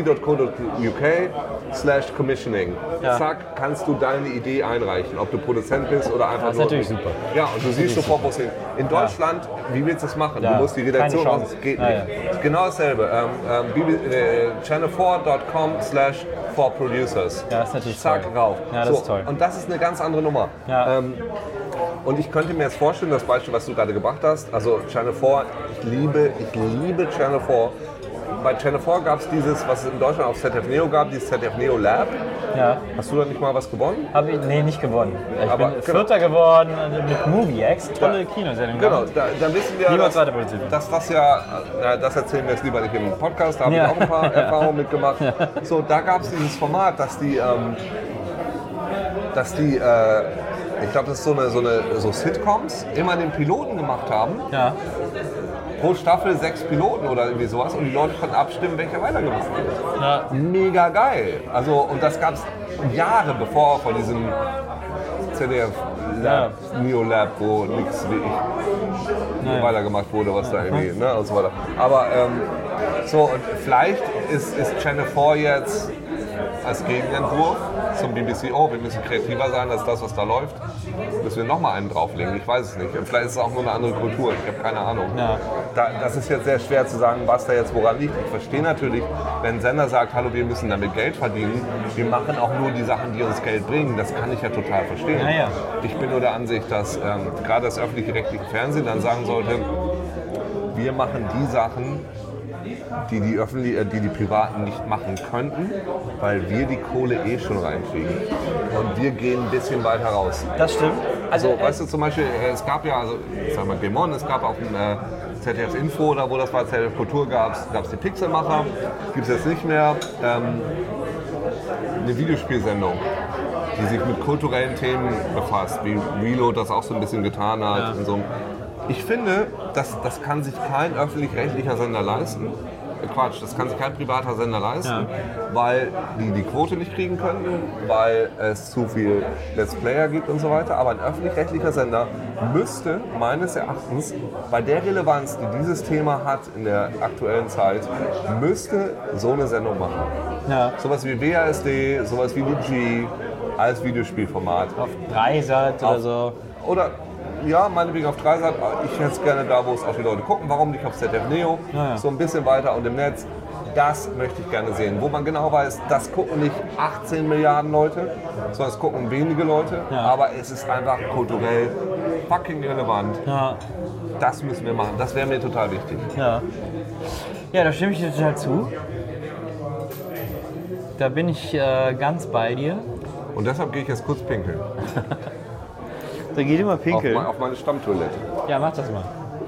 bbc.co.uk/commissioning. Ja. Zack, kannst du deine Idee einreichen, ob du Produzent bist oder einfach Das ist nur... natürlich super. Ja, und du siehst sofort, wo es hin. In Deutschland, wie willst du das machen? Ja, Du musst die Redaktion keine aus, Chance. geht Ja, nicht. Genau dasselbe. channel4.com/4producers. Ja, das ist natürlich Zack, toll. rauf. Ja, das ist toll. Und das ist eine ganz andere Nummer. Ja. Und ich könnte mir jetzt vorstellen, das Beispiel, was du gerade gebracht hast, also Channel 4, ich liebe Channel 4. Bei Channel 4 gab es dieses, was es in Deutschland auf ZDF Neo gab, dieses ZDF Neo Lab. Ja. Hast du da nicht mal was gewonnen? Nee, nicht gewonnen. Ich Aber bin genau. Vierter geworden mit MovieX. Tolle Kinosendung. Genau, da wissen wir, Niemals weiterproduziert. dass das ja, das erzählen wir jetzt lieber nicht im Podcast, da habe ich auch ein paar Erfahrungen mitgemacht. So, da gab es dieses Format, dass die ich glaube, das ist so Sitcoms, immer den Piloten gemacht haben. Ja. Pro Staffel 6 Piloten oder irgendwie sowas und die Leute konnten abstimmen, welcher weitergemacht wird. Ja. Mega geil. Also, und das gab es Jahre bevor von diesem ZDF Lab, Neo Lab, wo nichts wie ich weitergemacht wurde, was da irgendwie, ne, und so weiter. Aber so, und vielleicht ist Channel 4 jetzt als Gegenentwurf zum BBC, wir müssen kreativer sein als das, was da läuft, müssen wir nochmal einen drauflegen. Ich weiß es nicht. Und vielleicht ist es auch nur eine andere Kultur. Ich habe keine Ahnung. Ja. Das ist jetzt sehr schwer zu sagen, was da jetzt woran liegt. Ich verstehe natürlich, wenn ein Sender sagt, hallo, wir müssen damit Geld verdienen, wir machen auch nur die Sachen, die uns Geld bringen. Das kann ich ja total verstehen. Ja. Ich bin nur der Ansicht, dass gerade das öffentlich-rechtliche Fernsehen dann sagen sollte, wir machen die Sachen, die Privaten nicht machen könnten, weil wir die Kohle schon reinkriegen. Und wir gehen ein bisschen weiter raus. Das stimmt. Also, weißt du, zum Beispiel, es gab ja, also, ich sag mal, Game On, es gab auch ein ZDF Info, oder wo das war, ZDF Kultur, gab es die Pixelmacher, gibt es jetzt nicht mehr. Eine Videospielsendung, die sich mit kulturellen Themen befasst, wie Reload das auch so ein bisschen getan hat. Ja. Und so. Ich finde, das kann sich kein öffentlich-rechtlicher Sender leisten. Quatsch, das kann sich kein privater Sender leisten, weil die Quote nicht kriegen könnten, weil es zu viel Let's Player gibt und so weiter. Aber ein öffentlich-rechtlicher Sender müsste meines Erachtens bei der Relevanz, die dieses Thema hat in der aktuellen Zeit, müsste so eine Sendung machen. Ja. Sowas wie WASD, sowas wie Digi als Videospielformat. Auf Dreisat oder so. Oder ja, meinetwegen auf Dreisat. Ich hätte es gerne da, wo es auch die Leute gucken. Warum nicht auf ZDF Neo? Ja. So ein bisschen weiter und im Netz. Das möchte ich gerne sehen. Wo man genau weiß, das gucken nicht 18 Milliarden Leute, sondern es gucken wenige Leute. Ja. Aber es ist einfach kulturell fucking relevant. Ja. Das müssen wir machen. Das wäre mir total wichtig. Ja, da stimme ich dir total zu. Da bin ich ganz bei dir. Und deshalb gehe ich jetzt kurz pinkeln. Da geht immer pinkeln. Auf meine Stammtoilette. Ja, mach das mal.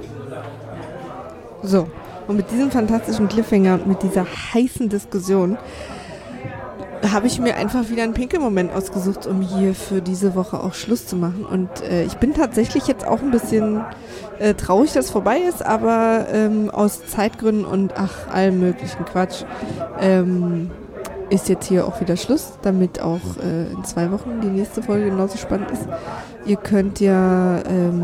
So, und mit diesem fantastischen Cliffhanger und mit dieser heißen Diskussion habe ich mir einfach wieder einen Pinkelmoment ausgesucht, um hier für diese Woche auch Schluss zu machen. Und ich bin tatsächlich jetzt auch ein bisschen traurig, dass es vorbei ist, aber aus Zeitgründen und allem möglichen Quatsch ist jetzt hier auch wieder Schluss, damit auch in 2 Wochen die nächste Folge genauso spannend ist. Ihr könnt ja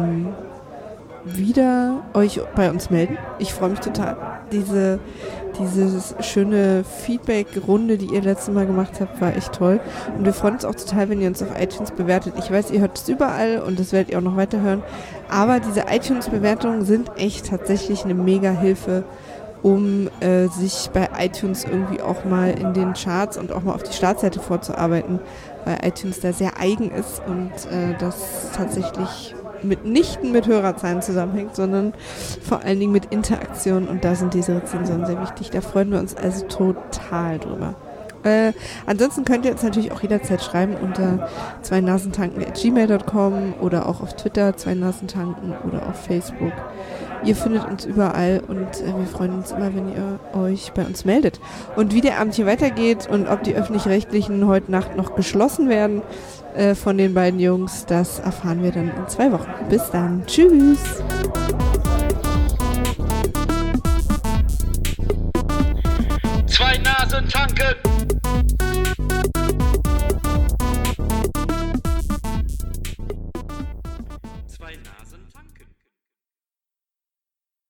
wieder euch bei uns melden. Ich freue mich total. Diese schöne Feedback-Runde, die ihr letztes Mal gemacht habt, war echt toll. Und wir freuen uns auch total, wenn ihr uns auf iTunes bewertet. Ich weiß, ihr hört es überall und das werdet ihr auch noch weiterhören. Aber diese iTunes-Bewertungen sind echt tatsächlich eine mega Hilfe, um sich bei iTunes irgendwie auch mal in den Charts und auch mal auf die Startseite vorzuarbeiten, weil iTunes da sehr eigen ist und das tatsächlich mitnichten mit Hörerzahlen zusammenhängt, sondern vor allen Dingen mit Interaktion, und da sind diese Rezensionen sehr wichtig. Da freuen wir uns also total drüber. Ansonsten könnt ihr uns natürlich auch jederzeit schreiben unter 2nasentanken@gmail.com oder auch auf Twitter 2nasentanken oder auf Facebook. Ihr findet uns überall und wir freuen uns immer, wenn ihr euch bei uns meldet. Und wie der Abend hier weitergeht und ob die Öffentlich-Rechtlichen heute Nacht noch geschlossen werden von den beiden Jungs, das erfahren wir dann in 2 Wochen. Bis dann. Tschüss. 2 Nasen tanken.